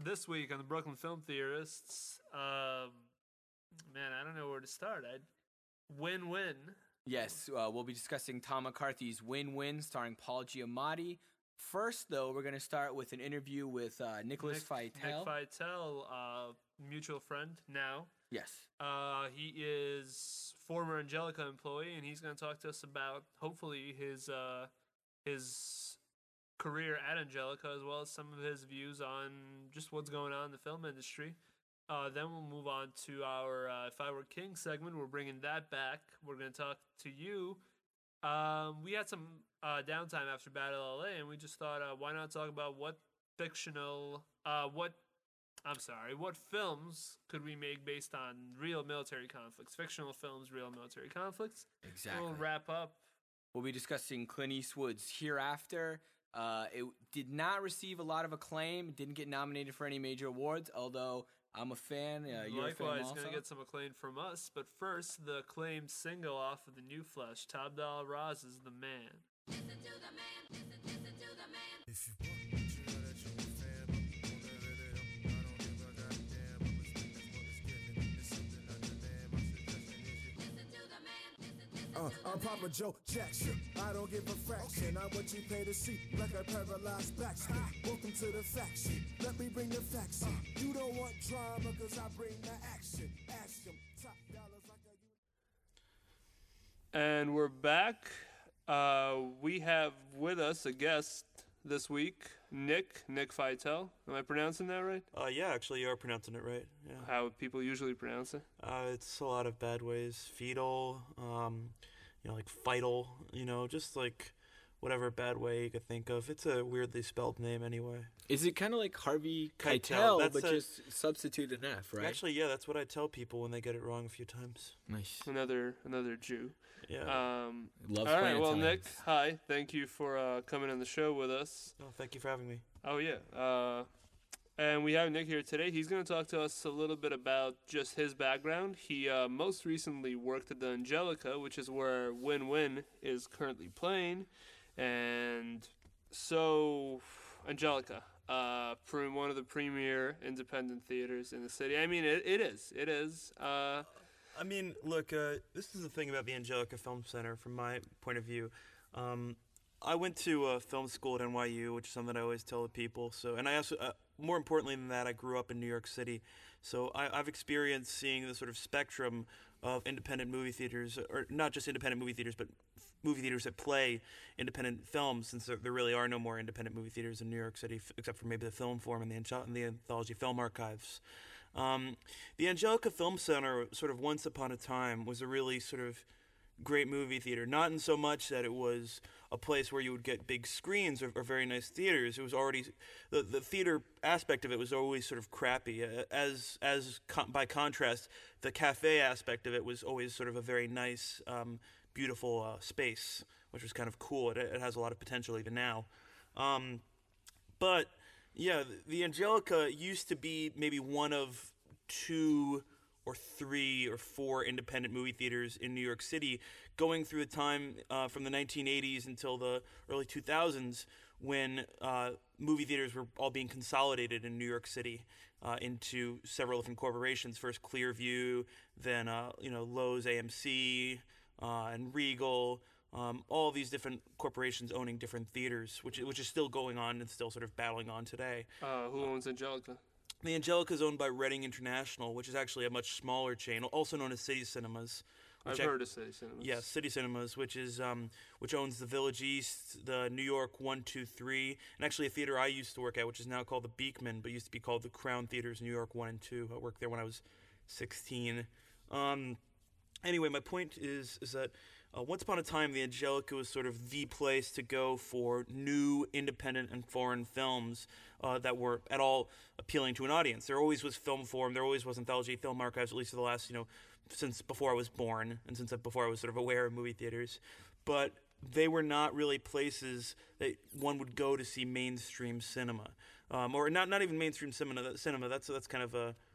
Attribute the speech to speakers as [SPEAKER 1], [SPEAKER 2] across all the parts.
[SPEAKER 1] This week on the Brooklyn Film Theorists, man, I don't know where to start. Win-win.
[SPEAKER 2] Yes, we'll be discussing Tom McCarthy's Win-Win starring Paul Giamatti. First, though, we're going to start with an interview with Nicholas Feitel.
[SPEAKER 1] Nick Feitel, mutual friend now.
[SPEAKER 2] Yes.
[SPEAKER 1] He is former Angelica employee, and he's going to talk to us about, hopefully, his career at Angelica, as well as some of his views on just what's going on in the film industry. Then we'll move on to our If I Were King segment. We're bringing that back. We're going to talk to you. We had some downtime after Battle LA, and we just thought, why not talk about what films could we make based on real military conflicts? Fictional films, real military conflicts.
[SPEAKER 2] Exactly.
[SPEAKER 1] We'll wrap up.
[SPEAKER 2] We'll be discussing Clint Eastwood's Hereafter. It did not receive a lot of acclaim. It didn't get nominated for any major awards, although I'm a fan. You're
[SPEAKER 1] Likewise,
[SPEAKER 2] a fan also.
[SPEAKER 1] Going to get some acclaim from us. But first, the acclaimed single off of the new Flesh, Top Dollar Roz's The Man.
[SPEAKER 3] Listen to the man, listen to the man.
[SPEAKER 4] If you want, you know that you're a fan. Won't ever let up. I don't give a goddamn. I'm respect that's what it's given. It's something I demand. My suggestion is you
[SPEAKER 3] Listen to the man, listen to
[SPEAKER 4] I'm Papa Joe Jackson. I don't give a fraction. I'm what you pay to see, like a paralyzed backspin. Welcome to the faction. Let me bring the facts in. You don't want drama, cause I bring the action. Ask them. Top dollars like a
[SPEAKER 1] And we're back. We have with us a guest this week, Nick Feitel. Am I pronouncing that right?
[SPEAKER 5] Yeah, actually, you are pronouncing it right. Yeah.
[SPEAKER 1] How people usually pronounce it?
[SPEAKER 5] It's a lot of bad ways. Fetal, like Fital, just like whatever bad way you could think of. It's a weirdly spelled name anyway.
[SPEAKER 2] Is it kind of like Harvey
[SPEAKER 5] Keitel,
[SPEAKER 2] Keitel, but just substitute an F, right?
[SPEAKER 5] Actually, yeah, that's what I tell people when they get it wrong a few times.
[SPEAKER 2] Nice.
[SPEAKER 1] Another Jew.
[SPEAKER 5] Yeah.
[SPEAKER 2] Loves
[SPEAKER 1] All right,
[SPEAKER 2] playing
[SPEAKER 1] well,
[SPEAKER 2] Italians.
[SPEAKER 1] Nick, hi. Thank you for coming on the show with us.
[SPEAKER 5] Oh, thank you for having me.
[SPEAKER 1] Oh, yeah. And we have Nick here today. He's going to talk to us a little bit about just his background. He most recently worked at the Angelica, which is where Win-Win is currently playing. And so, Angelica, one of the premier independent theaters in the city. I mean, it is. It is.
[SPEAKER 5] I mean, look, this is the thing about the Angelica Film Center from my point of view. I went to film school at NYU, which is something I always tell the people. So, and I also, more importantly than that, I grew up in New York City. So I've experienced seeing the sort of spectrum of independent movie theaters, or not just independent movie theaters, but movie theaters that play independent films, since there really are no more independent movie theaters in New York City, except for maybe the Film Forum and the Anthology Film Archives. The Angelica Film Center, sort of once upon a time, was a really sort of great movie theater. Not in so much that it was a place where you would get big screens or very nice theaters. It was already the theater aspect of it was always sort of crappy. By contrast, the cafe aspect of it was always sort of a very nice, beautiful space, which was kind of cool. It has a lot of potential even now. But yeah, the Angelica used to be maybe one of 2 or 3 or 4 independent movie theaters in New York City, going through a time from the 1980s until the early 2000s when movie theaters were all being consolidated in New York City into several different corporations. First Clearview, then Lowe's, AMC, and Regal. All these different corporations owning different theaters, which is still going on and still sort of battling on today.
[SPEAKER 1] Who owns Angelica?
[SPEAKER 5] The Angelica is owned by Reading International, which is actually a much smaller chain, also known as City Cinemas.
[SPEAKER 1] I've heard of City Cinemas.
[SPEAKER 5] Yeah, City Cinemas, which owns the Village East, the New York 123, and actually a theater I used to work at, which is now called the Beekman, but used to be called the Crown Theaters New York 1 and 2. I worked there when I was 16. Anyway, my point is that once upon a time, the Angelica was sort of the place to go for new independent and foreign films that were at all appealing to an audience. There always was Film Forum, there always was Anthology Film Archives, at least for the last, since before I was born and since before I was sort of aware of movie theaters. But they were not really places that one would go to see mainstream cinema, or not even mainstream cinema. That's kind of a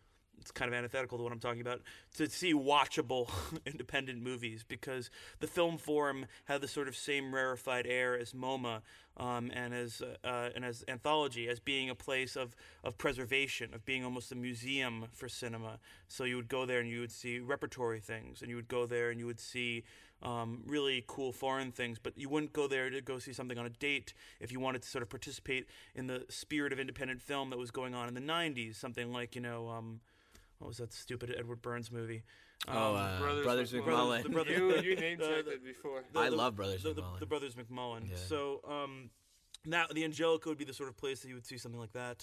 [SPEAKER 5] it's kind of antithetical to what I'm talking about, to see watchable independent movies, because the Film Forum had the sort of same rarefied air as MoMA, and as Anthology, as being a place of preservation, of being almost a museum for cinema. So you would go there and you would see repertory things, and you would go there and you would see really cool foreign things, but you wouldn't go there to go see something on a date if you wanted to sort of participate in the spirit of independent film that was going on in the 90s. Something like, what was that stupid Edward Burns movie?
[SPEAKER 2] Brothers McMullen.
[SPEAKER 1] You name checked it before.
[SPEAKER 2] I love Brothers McMullen.
[SPEAKER 5] The Brothers McMullen.
[SPEAKER 2] Yeah.
[SPEAKER 5] So now the Angelica would be the sort of place that you would see something like that,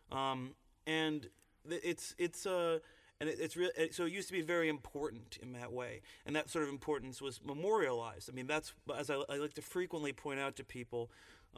[SPEAKER 5] and it's real. So it used to be very important in that way, and that sort of importance was memorialized. I mean, that's, as I like to frequently point out to people.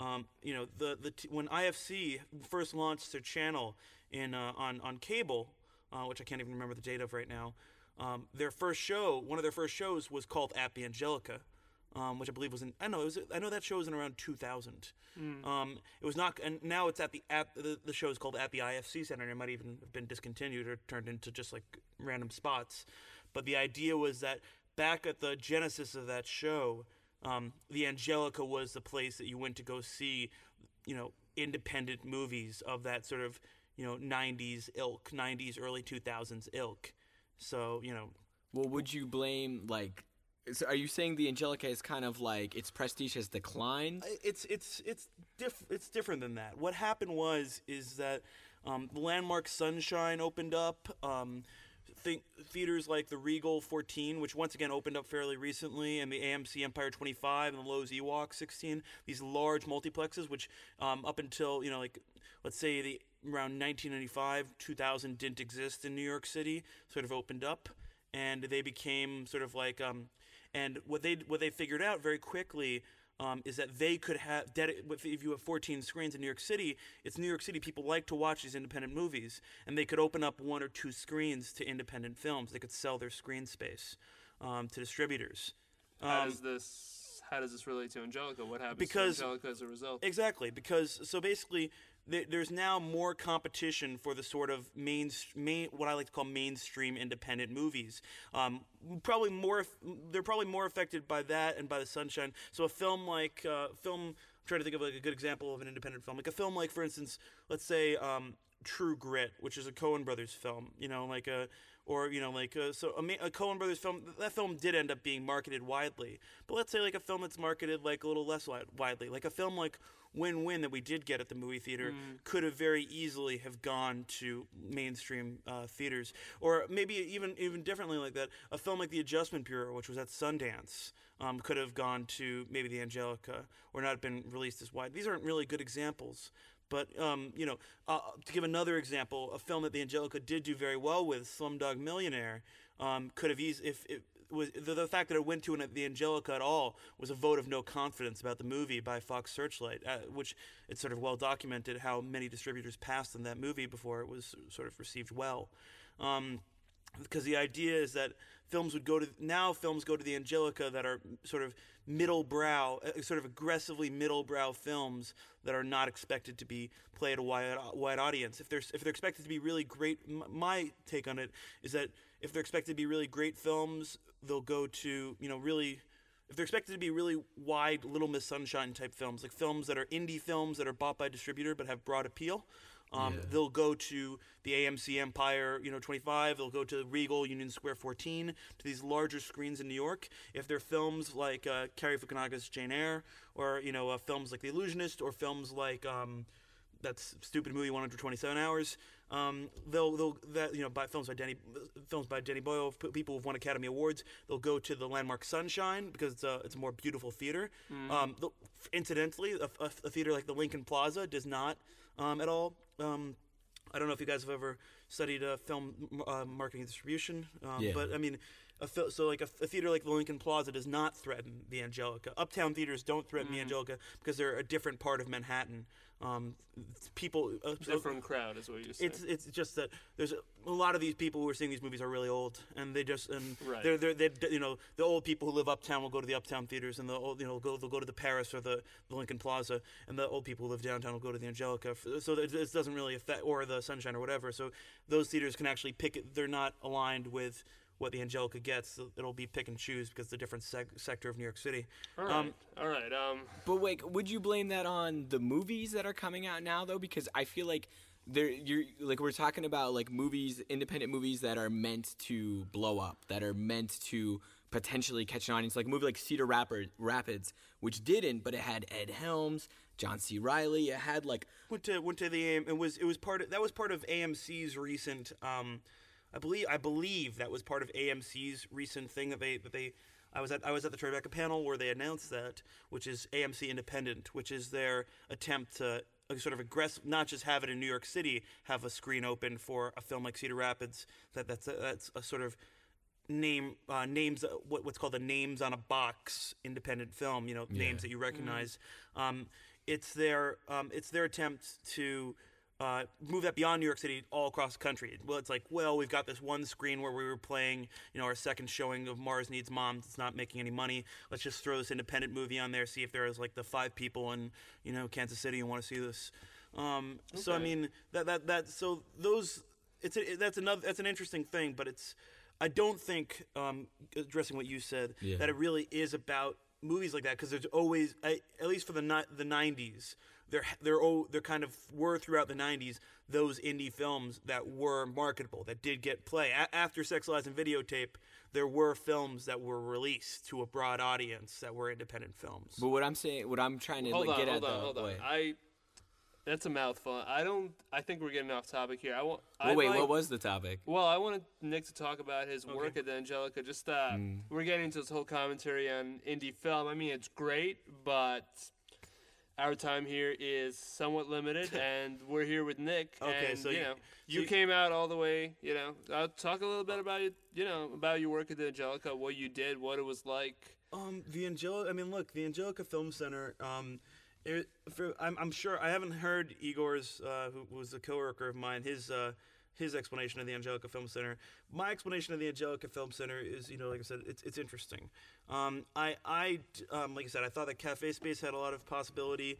[SPEAKER 5] When IFC first launched their channel on cable, which I can't even remember the date of right now, one of their first shows was called At the Angelica, which I believe was I know that show was in around 2000. It was not, and now it's the show is called At the IFC Center, and it might even have been discontinued or turned into just like random spots. But the idea was that back at the genesis of that show, the Angelica was the place that you went to go see, independent movies of that sort of, 90s ilk, 90s, early 2000s ilk. So,
[SPEAKER 2] Well, would you blame, so are you saying the Angelica is kind of like its prestige has declined?
[SPEAKER 5] It's different than that. What happened is that the Landmark Sunshine opened up. Theaters like the Regal 14, which once again opened up fairly recently, and the AMC Empire 25 and the Lowe's Ewok 16, these large multiplexes, which up until, let's say around 1995, 2000 didn't exist in New York City, sort of opened up, and they became sort of like, and what they figured out very quickly is that they could have, if you have 14 screens in New York City, it's New York City people like to watch these independent movies, and they could open up 1 or 2 screens to independent films. They could sell their screen space to distributors.
[SPEAKER 1] How does this relate to Angelica? What happens
[SPEAKER 5] because,
[SPEAKER 1] to Angelica as a result?
[SPEAKER 5] Exactly, because so basically there's now more competition for the sort of what I like to call mainstream independent movies. They're probably more affected by that and by the Sunshine. So a film like I'm trying to think of like a good example of an independent film, like a film like, for instance, let's say True Grit, which is a Coen Brothers film. So a Coen Brothers film, that film did end up being marketed widely. But let's say like a film that's marketed like a little less widely, like a film like Win-Win that we did get at the movie theater could have very easily have gone to mainstream theaters. Or maybe even differently like that, a film like The Adjustment Bureau, which was at Sundance, could have gone to maybe the Angelica or not been released as wide. These aren't really good examples. But, to give another example, a film that the Angelica did do very well with, Slumdog Millionaire, could have the fact that it went to the Angelica at all was a vote of no confidence about the movie by Fox Searchlight, which it's sort of well documented how many distributors passed on that movie before it was sort of received well. Because the idea is that films go to the Angelica that are sort of sort of aggressively middle-brow films that are not expected to be played at a wide audience. If they're expected to be really great, my take on it is that if they're expected to be really great films, they'll go to, if they're expected to be really wide Little Miss Sunshine type films, like films that are indie films that are bought by a distributor but have broad appeal, they'll go to the AMC Empire, 25. They'll go to Regal Union Square 14, to these larger screens in New York. If they're films like Cary Fukunaga's Jane Eyre, or films like The Illusionist, or films like that stupid movie 127 Hours, by films by Danny Boyle, people who've won Academy Awards, they'll go to the Landmark Sunshine because it's a more beautiful theater. Incidentally, a theater like the Lincoln Plaza does not at all. I don't know if you guys have ever studied film marketing and distribution, but I mean, a theater like the Lincoln Plaza does not threaten the Angelica. Uptown theaters don't threaten the Angelica because they're a different part of Manhattan. People
[SPEAKER 1] Different crowd is what you say.
[SPEAKER 5] it's just that there's a lot of these people who are seeing these movies are really old, and they just
[SPEAKER 1] Right.
[SPEAKER 5] they're the old people who live uptown will go to the uptown theaters, and the old they'll go to the Paris or the Lincoln Plaza, and the old people who live downtown will go to the Angelica. So it doesn't really affect, or the Sunshine or whatever. So those theaters can actually pick it. They're not aligned with what the Angelica gets. So it'll be pick and choose because it's a different sector of New York City.
[SPEAKER 1] All right. All right.
[SPEAKER 2] But wait, would you blame that on the movies that are coming out now though? Because I feel like we're talking about like movies, independent movies that are meant to blow up, that are meant to potentially catch an audience. Like a movie like Cedar Rapids, which didn't, but it had Ed Helms, John C. Reilly. It had like
[SPEAKER 5] Went to the AM. It was part of AMC's recent. I believe that was part of AMC's recent thing that they. I was at the Tribeca panel where they announced that, which is AMC Independent, which is their attempt to sort of aggressive, not just have it in New York City, have a screen open for a film like Cedar Rapids. That's a sort of names what's called the names on a box independent film. Names that you recognize. It's their attempt to move that beyond New York City all across the country. Well, it's like, we've got this one screen where we were playing, our second showing of Mars Needs Moms. It's not making any money. Let's just throw this independent movie on there, see if there is like the 5 people in, Kansas City who want to see this. So I mean that's an interesting thing, but I don't think addressing what you said that it really is about movies like that, because there's always, at least for the 90s. There kind of were throughout the 90s those indie films that were marketable, that did get play. After Sex, Lies, and Videotape, there were films that were released to a broad audience that were independent films.
[SPEAKER 2] But what I'm trying to
[SPEAKER 1] hold on.
[SPEAKER 2] Wait.
[SPEAKER 1] That's a mouthful. I think we're getting off topic here.
[SPEAKER 2] What was the topic?
[SPEAKER 1] Well, I wanted Nick to talk about his work at the Angelica. Just we're getting into this whole commentary on indie film. I mean, it's great, but our time here is somewhat limited, and we're here with Nick.
[SPEAKER 5] Okay,
[SPEAKER 1] and,
[SPEAKER 5] so
[SPEAKER 1] you came out all the way. Talk a little bit about about your work at the Angelica, what you did, what it was like.
[SPEAKER 5] The Angelica. I mean, look, the Angelica Film Center. I'm sure I haven't heard Igor's, who was a coworker of mine, his explanation of the Angelica Film Center. My explanation of the Angelica Film Center is, like I said, it's interesting. Like I said, I thought that cafe space had a lot of possibility.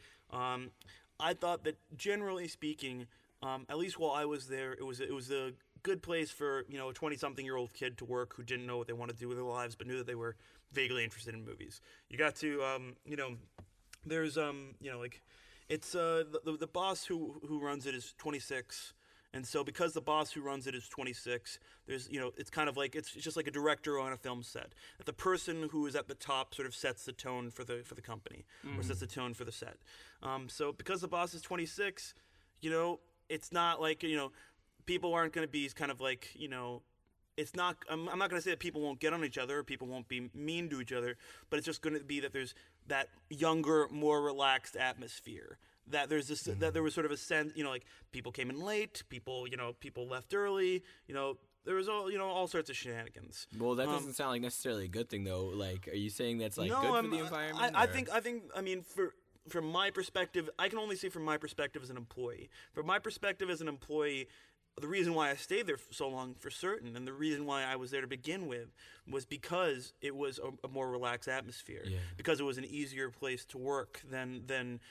[SPEAKER 5] I thought that generally speaking, at least while I was there, it was a good place for a 20-something-year-old kid to work who didn't know what they wanted to do with their lives, but knew that they were vaguely interested in movies. You got to there's it's the boss who runs it is 26. And so because the boss who runs it is 26, there's, it's kind of like, it's just like a director on a film set. That the person who is at the top sort of sets the tone for the company, or sets the tone for the set. So because the boss is 26, it's not like, people aren't going to be kind of like, it's not, I'm not going to say that people won't get on each other or people won't be mean to each other, but it's just going to be that there's that younger, more relaxed atmosphere. That there's this, that there was sort of a sense, like people came in late, people left early, there was all sorts of shenanigans.
[SPEAKER 2] Well, that doesn't sound like necessarily a good thing, though. Like, are you saying that's good for the environment?
[SPEAKER 5] I think, from my perspective, I can only say from my perspective as an employee. From my perspective as an employee, the reason why I stayed there for so long for certain, and the reason why I was there to begin with, was because it was a more relaxed atmosphere. Yeah. Because it was an easier place to work than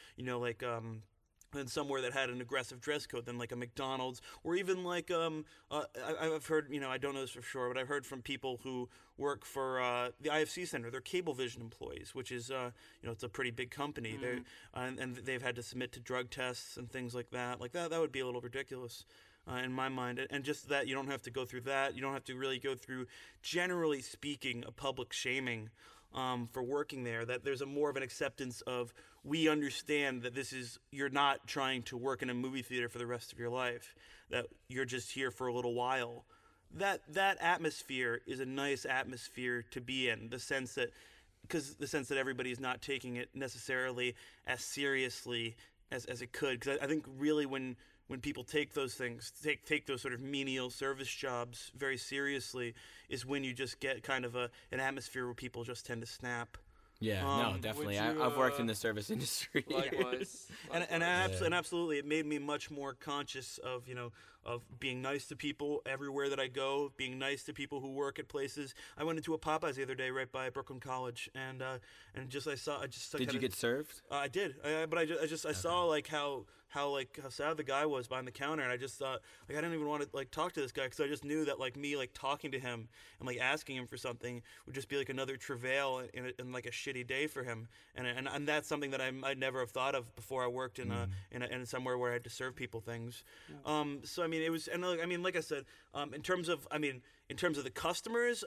[SPEAKER 5] than somewhere that had an aggressive dress code, than like a McDonald's, or even like I've heard, I don't know this for sure, but I've heard from people who work for the IFC Center. They're Cablevision employees, which is it's a pretty big company. And they've had to submit to drug tests and things like that. Like that would be a little ridiculous. In my mind, and just that you don't have to go through that. You don't have to really go through, generally speaking, a public shaming for working there. That there's more of an acceptance of, we understand that you're not trying to work in a movie theater for the rest of your life. That you're just here for a little while. That atmosphere is a nice atmosphere to be in. The sense that everybody's not taking it necessarily as seriously as it could. Because I think really when when people take those things, take those sort of menial service jobs very seriously, is when you just get kind of an atmosphere where people just tend to snap.
[SPEAKER 2] Yeah, no, definitely.
[SPEAKER 1] would you,
[SPEAKER 2] I've worked in the service industry.
[SPEAKER 1] Likewise.
[SPEAKER 5] And absolutely, it made me much more conscious of of being nice to people everywhere that I go, being nice to people who work at places. I went into a Popeyes the other day right by Brooklyn College, and
[SPEAKER 2] Did you get served?
[SPEAKER 5] I did, but I saw like how sad the guy was behind the counter, and I just thought like I didn't even want to like talk to this guy because I just knew that like me like talking to him and like asking him for something would just be like another travail in like a shitty day for him, and that's something that I'd never have thought of before I worked in somewhere where I had to serve people things. So I mean it was, and I mean like I said, in terms of the customers,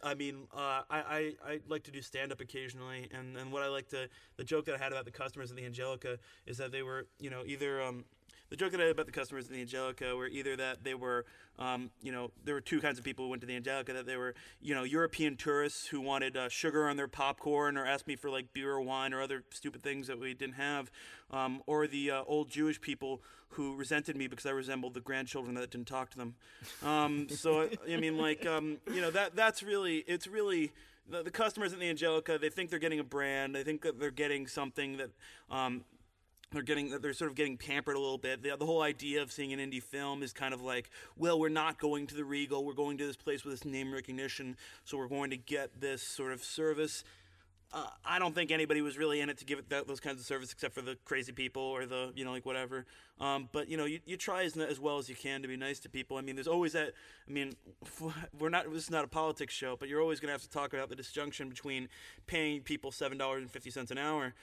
[SPEAKER 5] I like to do stand up occasionally, and what I like to the joke that I had about the customers in the Angelica is that they were either the joke that I had about the customers in the Angelica were either that they were, there were two kinds of people who went to the Angelica, that they were, European tourists who wanted sugar on their popcorn or asked me for like beer or wine or other stupid things that we didn't have, or the old Jewish people who resented me because I resembled the grandchildren that didn't talk to them. So, I mean, like, that's really, it's really, the customers in the Angelica, they think they're getting a brand. They think that they're getting something that, they're sort of getting pampered a little bit. The whole idea of seeing an indie film is kind of like, well, we're not going to the Regal. We're going to this place with this name recognition, so we're going to get this sort of service. I don't think anybody was really in it to give it those kinds of service except for the crazy people or the, like whatever. But, you try as well as you can to be nice to people. I mean, there's always that, this is not a politics show, but you're always going to have to talk about the disjunction between paying people $7.50 an hour,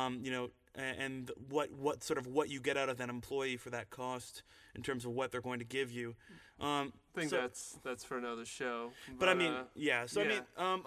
[SPEAKER 5] and what you get out of that employee for that cost in terms of what they're going to give you.
[SPEAKER 1] I think that's for another show.
[SPEAKER 5] But I mean, yeah. So
[SPEAKER 1] yeah.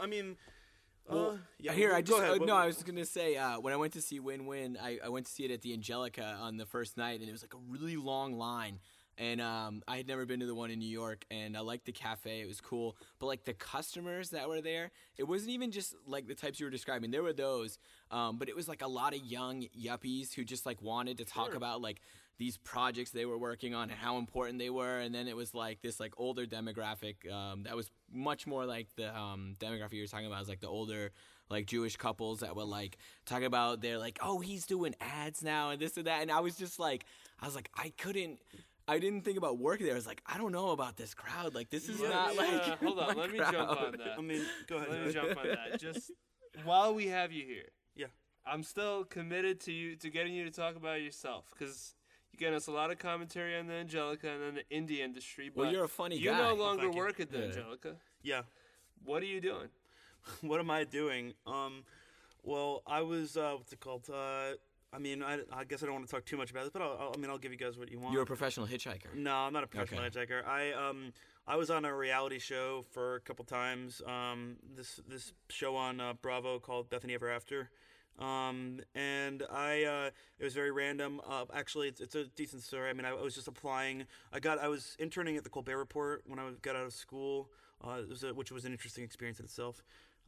[SPEAKER 5] yeah.
[SPEAKER 2] Here,
[SPEAKER 5] Go ahead.
[SPEAKER 2] I was just gonna say when I went to see Win Win, I went to see it at the Angelica on the first night, and it was like a really long line. And I had never been to the one in New York, and I liked the cafe. It was cool. But, like, the customers that were there, it wasn't even just, like, the types you were describing. There were those, but it was, like, a lot of young yuppies who just, like, wanted to talk about, like, these projects they were working on and how important they were. And then it was, like, this, like, older demographic that was much more like the demographic you were talking about. It was, like, the older, like, Jewish couples that were, like, talking about they're, like, oh, he's doing ads now and this and that. And I was like, I didn't think about working there. I was like, I don't know about this crowd. Like, this is not like.
[SPEAKER 1] Hold on,
[SPEAKER 2] my
[SPEAKER 1] let me
[SPEAKER 2] crowd.
[SPEAKER 1] jump on that.
[SPEAKER 5] I mean, go ahead.
[SPEAKER 1] Let me jump on that. Just while we have you here,
[SPEAKER 5] Yeah.
[SPEAKER 1] I'm still committed to getting you to talk about yourself, because you get us a lot of commentary on the Angelica and then the indie industry. But
[SPEAKER 2] Well, you're a funny
[SPEAKER 1] you
[SPEAKER 2] guy.
[SPEAKER 1] no longer
[SPEAKER 5] thank you.
[SPEAKER 1] work at the
[SPEAKER 2] Yeah.
[SPEAKER 1] Angelica.
[SPEAKER 5] Yeah.
[SPEAKER 1] What are you doing?
[SPEAKER 5] What am I doing? Well, I was, what's it called? I guess I don't want to talk too much about this, but I'll give you guys what you want.
[SPEAKER 2] You're a professional hitchhiker.
[SPEAKER 5] No, I'm not a professional hitchhiker. I was on a reality show for a couple times. This show on Bravo called Bethany Ever After. And it was very random. Actually, it's a decent story. I mean, I was just applying. I was interning at the Colbert Report when I got out of school, which was an interesting experience in itself.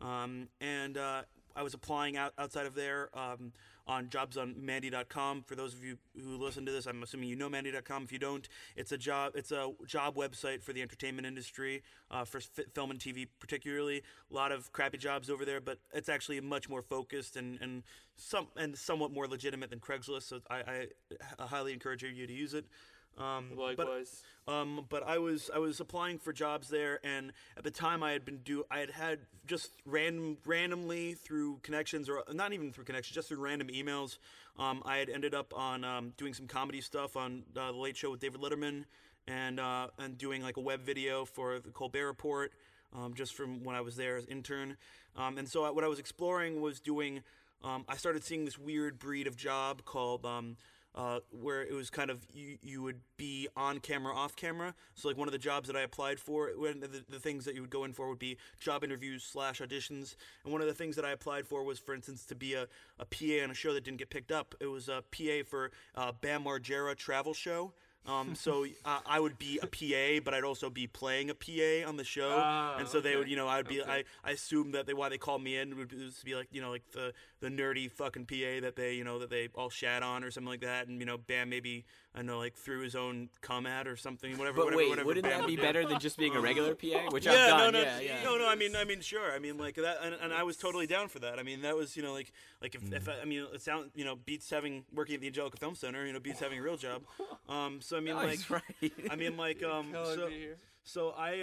[SPEAKER 5] I was applying outside of there on jobs on Mandy.com. For those of you who listen to this, I'm assuming you know Mandy.com. If you don't, it's a job website for the entertainment industry, for film and TV particularly. A lot of crappy jobs over there, but it's actually much more focused and somewhat more legitimate than Craigslist. So I highly encourage you to use it.
[SPEAKER 1] Likewise.
[SPEAKER 5] But I was applying for jobs there, and at the time I had had just randomly through connections, or not even through connections, just through random emails. I had ended up on doing some comedy stuff on the Late Show with David Letterman, and doing like a web video for the Colbert Report, just from when I was there as intern. And so what I was exploring was doing. I started seeing this weird breed of job called. Where it was kind of you would be on camera, off camera. So like one of the jobs that I applied for, the things that you would go in for would be job interviews / auditions. And one of the things that I applied for was, for instance, to be a PA on a show that didn't get picked up. It was a PA for Bam Margera travel show. So I would be a PA, but I'd also be playing a PA on the show. And so they would, I would be. I assumed that why they called me in would be like, like the the nerdy fucking PA that they all shat on or something like that, and Bam maybe like threw his own cum at or something, whatever.
[SPEAKER 2] But wait,
[SPEAKER 5] whatever
[SPEAKER 2] wouldn't
[SPEAKER 5] Bam
[SPEAKER 2] that be
[SPEAKER 5] would do.
[SPEAKER 2] better than just being a regular PA? Which
[SPEAKER 5] Yeah,
[SPEAKER 2] I've done.
[SPEAKER 5] no,
[SPEAKER 2] Yeah.
[SPEAKER 5] no. I mean, sure. I mean, like that, and I was totally down for that. I mean, that was, like if it sounds, beats working at the Angelica Film Center, beats having a real job. So I mean,
[SPEAKER 2] Nice, right.
[SPEAKER 5] I mean, like,
[SPEAKER 1] Hell, I'd
[SPEAKER 5] so.
[SPEAKER 1] be here.
[SPEAKER 5] So I,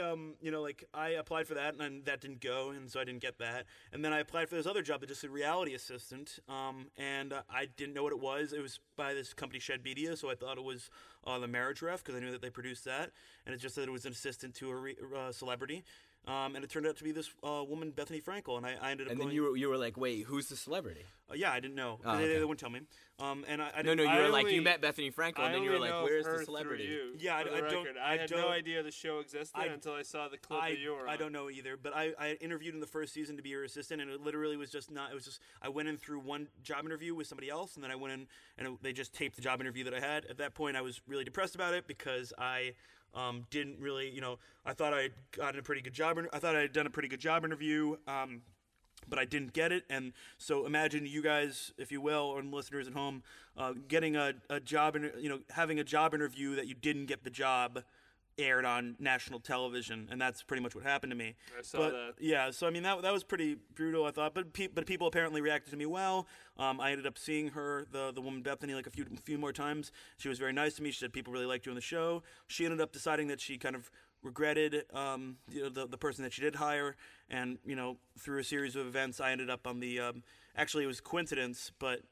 [SPEAKER 5] I applied for that, and that didn't go, and so I didn't get that. And then I applied for this other job that just said reality assistant, and I didn't know what it was. It was by this company, Shed Media, so I thought it was The Marriage Ref, because I knew that they produced that, and it just said it was an assistant to a celebrity. And it turned out to be this woman, Bethany Frankel, and I ended up
[SPEAKER 2] And
[SPEAKER 5] going.
[SPEAKER 2] then you were like, wait, who's the celebrity?
[SPEAKER 5] Yeah, I didn't know.
[SPEAKER 2] Oh,
[SPEAKER 5] they
[SPEAKER 2] okay.
[SPEAKER 5] wouldn't tell me. And I
[SPEAKER 2] No,
[SPEAKER 5] didn't,
[SPEAKER 2] you were like,
[SPEAKER 1] only-
[SPEAKER 2] you met Bethany Frankel, and then you were like, where's the celebrity?
[SPEAKER 1] You,
[SPEAKER 5] Yeah, I
[SPEAKER 1] for the
[SPEAKER 5] don't-
[SPEAKER 1] record. I
[SPEAKER 5] I
[SPEAKER 1] had
[SPEAKER 5] don't-
[SPEAKER 1] no idea the show existed
[SPEAKER 5] I-
[SPEAKER 1] until I saw the clip
[SPEAKER 5] I
[SPEAKER 1] that you were on.
[SPEAKER 5] I don't know either, but I interviewed in the first season to be her assistant, and it literally was just not. It was just I went in through one job interview with somebody else, and then I went in and they just taped the job interview that I had. At that point, I was really depressed about it because I didn't really, I thought I had gotten a pretty good job. I thought I had done a pretty good job interview. But I didn't get it, and so imagine you guys, if you will, and listeners at home, getting a job, having a job interview that you didn't get the job aired on national television, and that's pretty much what happened to me.
[SPEAKER 1] I saw
[SPEAKER 5] But,
[SPEAKER 1] that.
[SPEAKER 5] Yeah, so I mean that was pretty brutal, I thought. But people apparently reacted to me well. I ended up seeing her, the woman Bethany, like a few more times. She was very nice to me. She said people really liked you on the show. She ended up deciding that she kind of regretted the person that she did hire, and through a series of events I ended up on the actually it was coincidence, but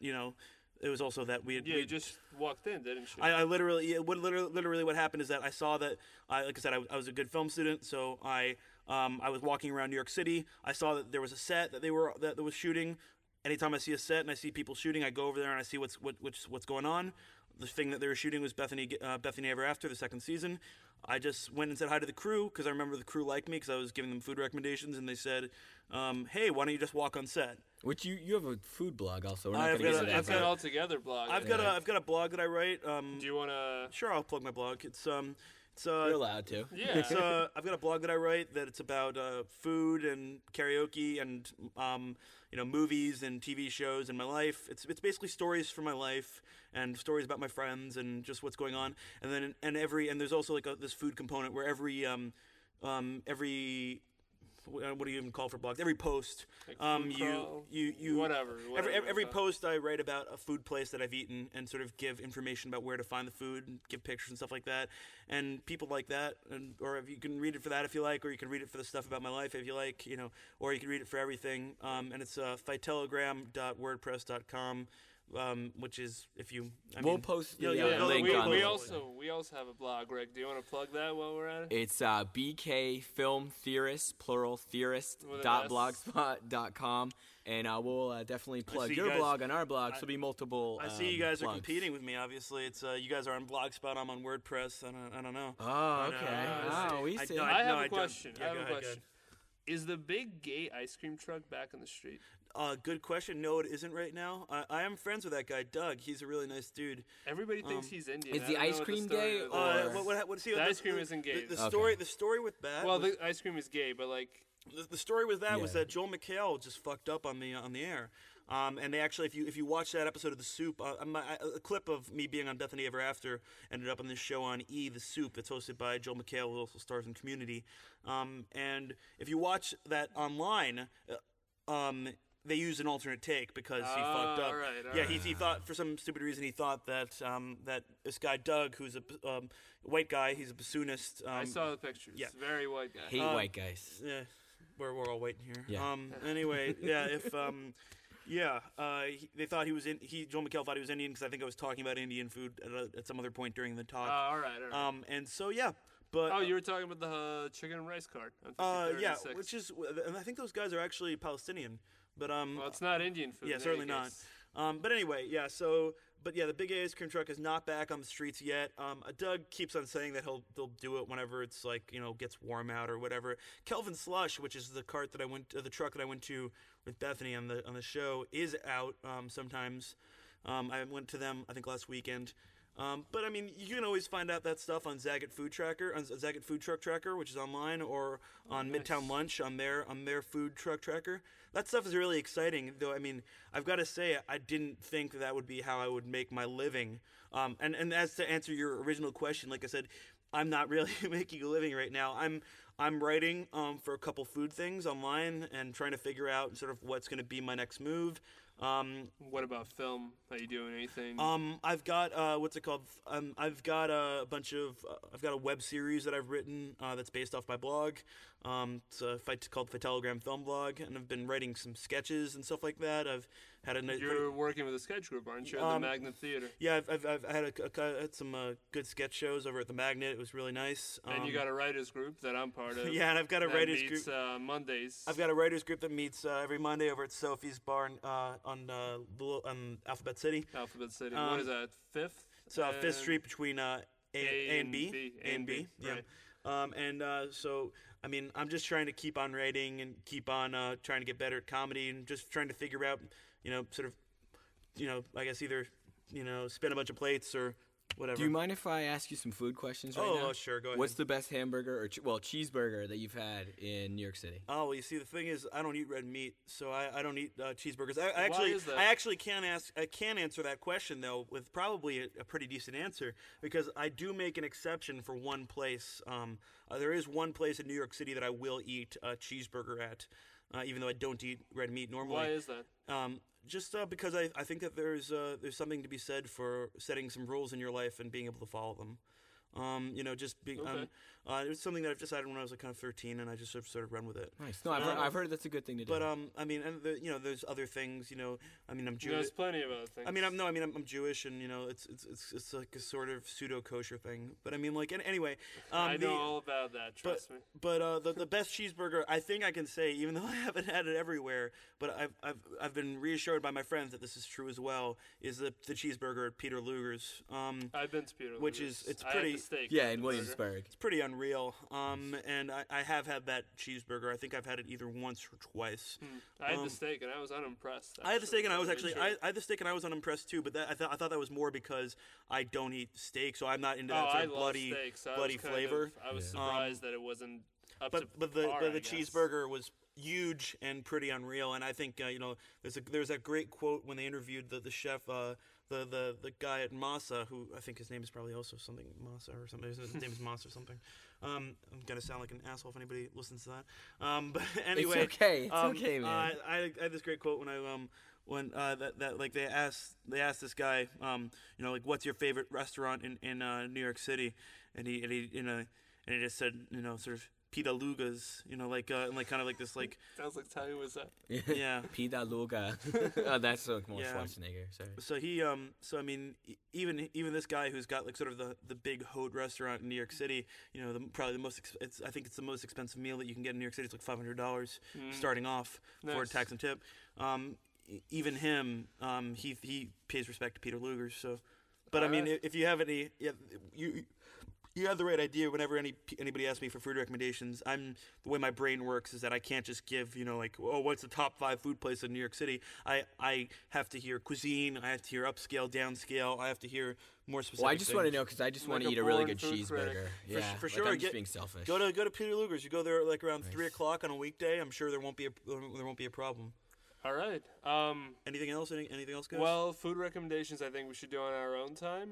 [SPEAKER 5] it was also that we had
[SPEAKER 1] Yeah, you just walked in, didn't you?
[SPEAKER 5] I literally what happened is that I saw that like I said I was a good film student, so I was walking around New York City. I saw that there was a set that that was shooting. Anytime I see a set and I see people shooting, I go over there and I see what's going on. The thing that they were shooting was Bethany Ever After, the second season. I just went and said hi to the crew because I remember the crew liked me because I was giving them food recommendations, and they said, "Hey, why don't you just walk on set?"
[SPEAKER 2] Which you have a food blog also. We're not
[SPEAKER 5] I've
[SPEAKER 2] going to
[SPEAKER 5] got
[SPEAKER 2] get
[SPEAKER 5] a-
[SPEAKER 2] to
[SPEAKER 1] It's
[SPEAKER 2] that.
[SPEAKER 1] an
[SPEAKER 2] but-
[SPEAKER 1] all together blog.
[SPEAKER 5] I've got a blog that I write.
[SPEAKER 1] Do you want to?
[SPEAKER 5] Sure, I'll plug my blog. It's
[SPEAKER 2] You're allowed to.
[SPEAKER 1] Yeah.
[SPEAKER 5] It's, I've got a blog that I write that it's about food and karaoke and movies and TV shows and my life. It's basically stories from my life and stories about my friends and just what's going on. And then and there's also like this food component where every what do you even call for blogs? Every post,
[SPEAKER 1] Like food crawl? Whatever
[SPEAKER 5] Every
[SPEAKER 1] it's
[SPEAKER 5] post I write about a food place that I've eaten and sort of give information about where to find the food and give pictures and stuff like that. And people like that, or if you can read it for that if you like, or you can read it for the stuff about my life if you like, or you can read it for everything. And it's phytelegram.wordpress.com. Which is
[SPEAKER 2] We'll post the
[SPEAKER 1] Yeah,
[SPEAKER 2] link
[SPEAKER 1] we,
[SPEAKER 2] on
[SPEAKER 1] we
[SPEAKER 2] the-
[SPEAKER 1] also have a blog, Rick. Do you want to plug that while we're at it?
[SPEAKER 2] It's BK Film Theorist, plural theorist,
[SPEAKER 1] With an
[SPEAKER 2] dot
[SPEAKER 1] S.
[SPEAKER 2] blogspot.com. And we'll definitely plug
[SPEAKER 5] see
[SPEAKER 2] your
[SPEAKER 5] you guys-
[SPEAKER 2] blog on our blog. So it'll be multiple.
[SPEAKER 5] I see you guys are
[SPEAKER 2] plugs.
[SPEAKER 5] competing with me. Obviously, it's you guys are on Blogspot. I'm on WordPress. I don't know.
[SPEAKER 2] Oh, okay.
[SPEAKER 1] I
[SPEAKER 2] Oh, we
[SPEAKER 5] I
[SPEAKER 2] see.
[SPEAKER 5] don't-
[SPEAKER 1] I have
[SPEAKER 5] no,
[SPEAKER 1] a
[SPEAKER 5] I don't.
[SPEAKER 1] question.
[SPEAKER 5] Yeah,
[SPEAKER 1] I have
[SPEAKER 5] go
[SPEAKER 1] a
[SPEAKER 5] ahead, go
[SPEAKER 1] question. Is the big gay ice cream truck back in the street?
[SPEAKER 5] Good question. No, it isn't right now. I am friends with that guy, Doug. He's a really nice dude.
[SPEAKER 1] Everybody thinks he's Indian.
[SPEAKER 2] Is
[SPEAKER 1] I
[SPEAKER 2] the
[SPEAKER 1] don't know
[SPEAKER 2] ice
[SPEAKER 1] what the
[SPEAKER 2] cream
[SPEAKER 1] story
[SPEAKER 2] gay,
[SPEAKER 1] is.
[SPEAKER 2] or-
[SPEAKER 5] What see,
[SPEAKER 1] The ice cream isn't gay.
[SPEAKER 5] The
[SPEAKER 2] Okay.
[SPEAKER 5] story with that.
[SPEAKER 1] Well,
[SPEAKER 5] was,
[SPEAKER 1] the ice cream is gay, but like,
[SPEAKER 5] the story with that was
[SPEAKER 2] Yeah.
[SPEAKER 5] that Joel McHale just fucked up on the air. And they actually, if you watch that episode of The Soup, a clip of me being on Bethany Ever After ended up on this show on The Soup. It's hosted by Joel McHale, who also stars in Community. And if you watch that online, they used an alternate take because he fucked up.
[SPEAKER 1] all right,
[SPEAKER 5] yeah,
[SPEAKER 1] all
[SPEAKER 5] he thought for some stupid reason he thought that that this guy Doug, who's a white guy, he's a bassoonist.
[SPEAKER 1] I saw the pictures.
[SPEAKER 5] yeah.
[SPEAKER 1] Very white guy.
[SPEAKER 2] Hate white guys.
[SPEAKER 5] Yeah, we're all waiting here.
[SPEAKER 2] Yeah.
[SPEAKER 5] Anyway, yeah. If they thought he was in. Joel McHale thought he was Indian because I think I was talking about Indian food at some other point during the talk.
[SPEAKER 1] All right, all right.
[SPEAKER 5] And so yeah, but
[SPEAKER 1] Oh, you were talking about the chicken and rice cart. On 53rd
[SPEAKER 5] yeah,
[SPEAKER 1] and 6th.
[SPEAKER 5] which is, and I think those guys are actually Palestinian, but
[SPEAKER 1] Well, it's not Indian food.
[SPEAKER 5] yeah,
[SPEAKER 1] in
[SPEAKER 5] certainly
[SPEAKER 1] any
[SPEAKER 5] not.
[SPEAKER 1] case.
[SPEAKER 5] But anyway, yeah. So, but yeah, the big ice cream truck is not back on the streets yet. Doug keeps on saying that they'll do it whenever it's like gets warm out or whatever. Kelvin Slush, which is the truck that I went to with Bethany on the show, is out sometimes. I went to them I think last weekend. But I mean, you can always find out that stuff on Zagat Food Tracker, on Zagat Food Truck Tracker, which is online, or on
[SPEAKER 1] nice.
[SPEAKER 5] Midtown Lunch on their food truck tracker. That stuff is really exciting, though. I mean, I've got to say, I didn't think that would be how I would make my living. And as to answer your original question, like I said, I'm not really making a living right now. I'm writing for a couple food things online and trying to figure out sort of what's going to be my next move.
[SPEAKER 1] What about film? Are you doing anything?
[SPEAKER 5] I've got what's it called? I've got a bunch of I've got a web series that I've written that's based off my blog. It's called Fatelegram Film Blog, and I've been writing some sketches and stuff like that. I've had a
[SPEAKER 1] You're working with a sketch group, aren't you? At the Magnet Theater.
[SPEAKER 5] yeah, I've had some good sketch shows over at the Magnet. It was really nice.
[SPEAKER 1] And you got a writers group that I'm part of.
[SPEAKER 5] Yeah, and I've got a
[SPEAKER 1] that
[SPEAKER 5] writers
[SPEAKER 1] meets,
[SPEAKER 5] group.
[SPEAKER 1] Mondays.
[SPEAKER 5] I've got a writers group that meets every Monday over at Sophie's Bar on Alphabet City.
[SPEAKER 1] Alphabet City. What is that? Fifth?
[SPEAKER 5] So Fifth Street between A and B.
[SPEAKER 1] A and B.
[SPEAKER 5] Yeah.
[SPEAKER 1] Right.
[SPEAKER 5] So I mean, I'm just trying to keep on writing and keep on trying to get better at comedy and just trying to figure out, sort of, I guess either, spin a bunch of plates or whatever.
[SPEAKER 2] Do you mind if I ask you some food questions right now?
[SPEAKER 5] Oh, sure, go ahead.
[SPEAKER 2] What's the best hamburger or cheeseburger that you've had in New York City?
[SPEAKER 5] Oh, well, you see, the thing is, I don't eat red meat, so I don't eat cheeseburgers.
[SPEAKER 1] Why is that?
[SPEAKER 5] I actually can answer that question though with probably a pretty decent answer, because I do make an exception for one place. There is one place in New York City that I will eat a cheeseburger at, even though I don't eat red meat normally.
[SPEAKER 1] Why is that?
[SPEAKER 5] Just because I think that there's something to be said for setting some rules in your life and being able to follow them. Just being.
[SPEAKER 1] Okay.
[SPEAKER 5] It was something that I've decided when I was kind of 13, and I just sort of run with it.
[SPEAKER 2] Nice. No, I've heard that's a good thing to do.
[SPEAKER 5] But I mean, and there's other things. I mean, I'm Jewish.
[SPEAKER 1] There's plenty of other things.
[SPEAKER 5] I mean, I'm Jewish, and it's like a sort of pseudo kosher thing. But I mean, like, anyway.
[SPEAKER 1] I know all about that. Trust me.
[SPEAKER 5] But the best cheeseburger, I think I can say, even though I haven't had it everywhere, but I've been reassured by my friends that this is true as well, is the cheeseburger at Peter Luger's.
[SPEAKER 1] I've been to Peter Luger's.
[SPEAKER 5] Which is
[SPEAKER 1] I had
[SPEAKER 5] pretty.
[SPEAKER 1] the steak
[SPEAKER 2] yeah,
[SPEAKER 1] with
[SPEAKER 2] in
[SPEAKER 1] the burger.
[SPEAKER 2] Williamsburg.
[SPEAKER 5] It's pretty unreal. And I have had that cheeseburger. I think I've had it either once or twice.
[SPEAKER 1] I had the steak and I was unimpressed.
[SPEAKER 5] I had the steak and I was
[SPEAKER 1] actually.
[SPEAKER 5] I had the steak and I was unimpressed too. But I thought that was more because I don't eat steak, so I'm not into that sort
[SPEAKER 1] I
[SPEAKER 5] of
[SPEAKER 1] love
[SPEAKER 5] bloody
[SPEAKER 1] steak, so
[SPEAKER 5] bloody flavor.
[SPEAKER 1] I was
[SPEAKER 2] Yeah.
[SPEAKER 1] surprised that it wasn't up
[SPEAKER 5] But
[SPEAKER 1] to
[SPEAKER 5] the
[SPEAKER 1] par, I
[SPEAKER 5] the
[SPEAKER 1] guess.
[SPEAKER 5] cheeseburger was huge and pretty unreal. And I think there's a great quote when they interviewed the chef. The guy at Masa, who I think his name is probably also something Masa or something. His name is Masa or something. I'm gonna sound like an asshole if anybody listens to that. But anyway,
[SPEAKER 2] It's okay. It's okay, man.
[SPEAKER 5] I had this great quote when that like they asked this guy, like, what's your favorite restaurant in New York City, and he just said, sort of Pita Luga's, like kind of like this like
[SPEAKER 1] Sounds like Tell You Was That.
[SPEAKER 5] yeah.
[SPEAKER 2] Pita Luga. Oh, that's so more
[SPEAKER 5] Yeah.
[SPEAKER 2] Schwarzenegger. Sorry.
[SPEAKER 5] So he I mean even this guy who's got like sort of the big haute restaurant in New York City, probably the most I think it's the most expensive meal that you can get in New York City. It's like $500 starting off for
[SPEAKER 1] Nice.
[SPEAKER 5] tax and tip. Even him, he pays respect to Peter Luger's. So, but I mean,
[SPEAKER 1] Alright.
[SPEAKER 5] if you have any, you have the right idea. Whenever anybody asks me for food recommendations, the way my brain works is that I can't just give what's the top 5 food place in New York City. I have to hear cuisine. I have to hear upscale, downscale. I have to hear more specific.
[SPEAKER 2] Well, I just want to
[SPEAKER 5] things.
[SPEAKER 2] know because I just
[SPEAKER 1] Like
[SPEAKER 2] want to
[SPEAKER 1] a
[SPEAKER 2] eat a really
[SPEAKER 1] born
[SPEAKER 2] good
[SPEAKER 1] food critic.
[SPEAKER 2] cheeseburger.
[SPEAKER 5] For-
[SPEAKER 2] Yeah,
[SPEAKER 5] for
[SPEAKER 2] like,
[SPEAKER 5] sure,
[SPEAKER 2] I'm just
[SPEAKER 5] get-
[SPEAKER 2] being selfish.
[SPEAKER 5] Go to Peter Luger's. You go there like around 3 o'clock on a weekday. I'm sure there won't be a problem.
[SPEAKER 1] All right.
[SPEAKER 5] Anything else? Anything else, guys?
[SPEAKER 1] Well, food recommendations I think we should do on our own time.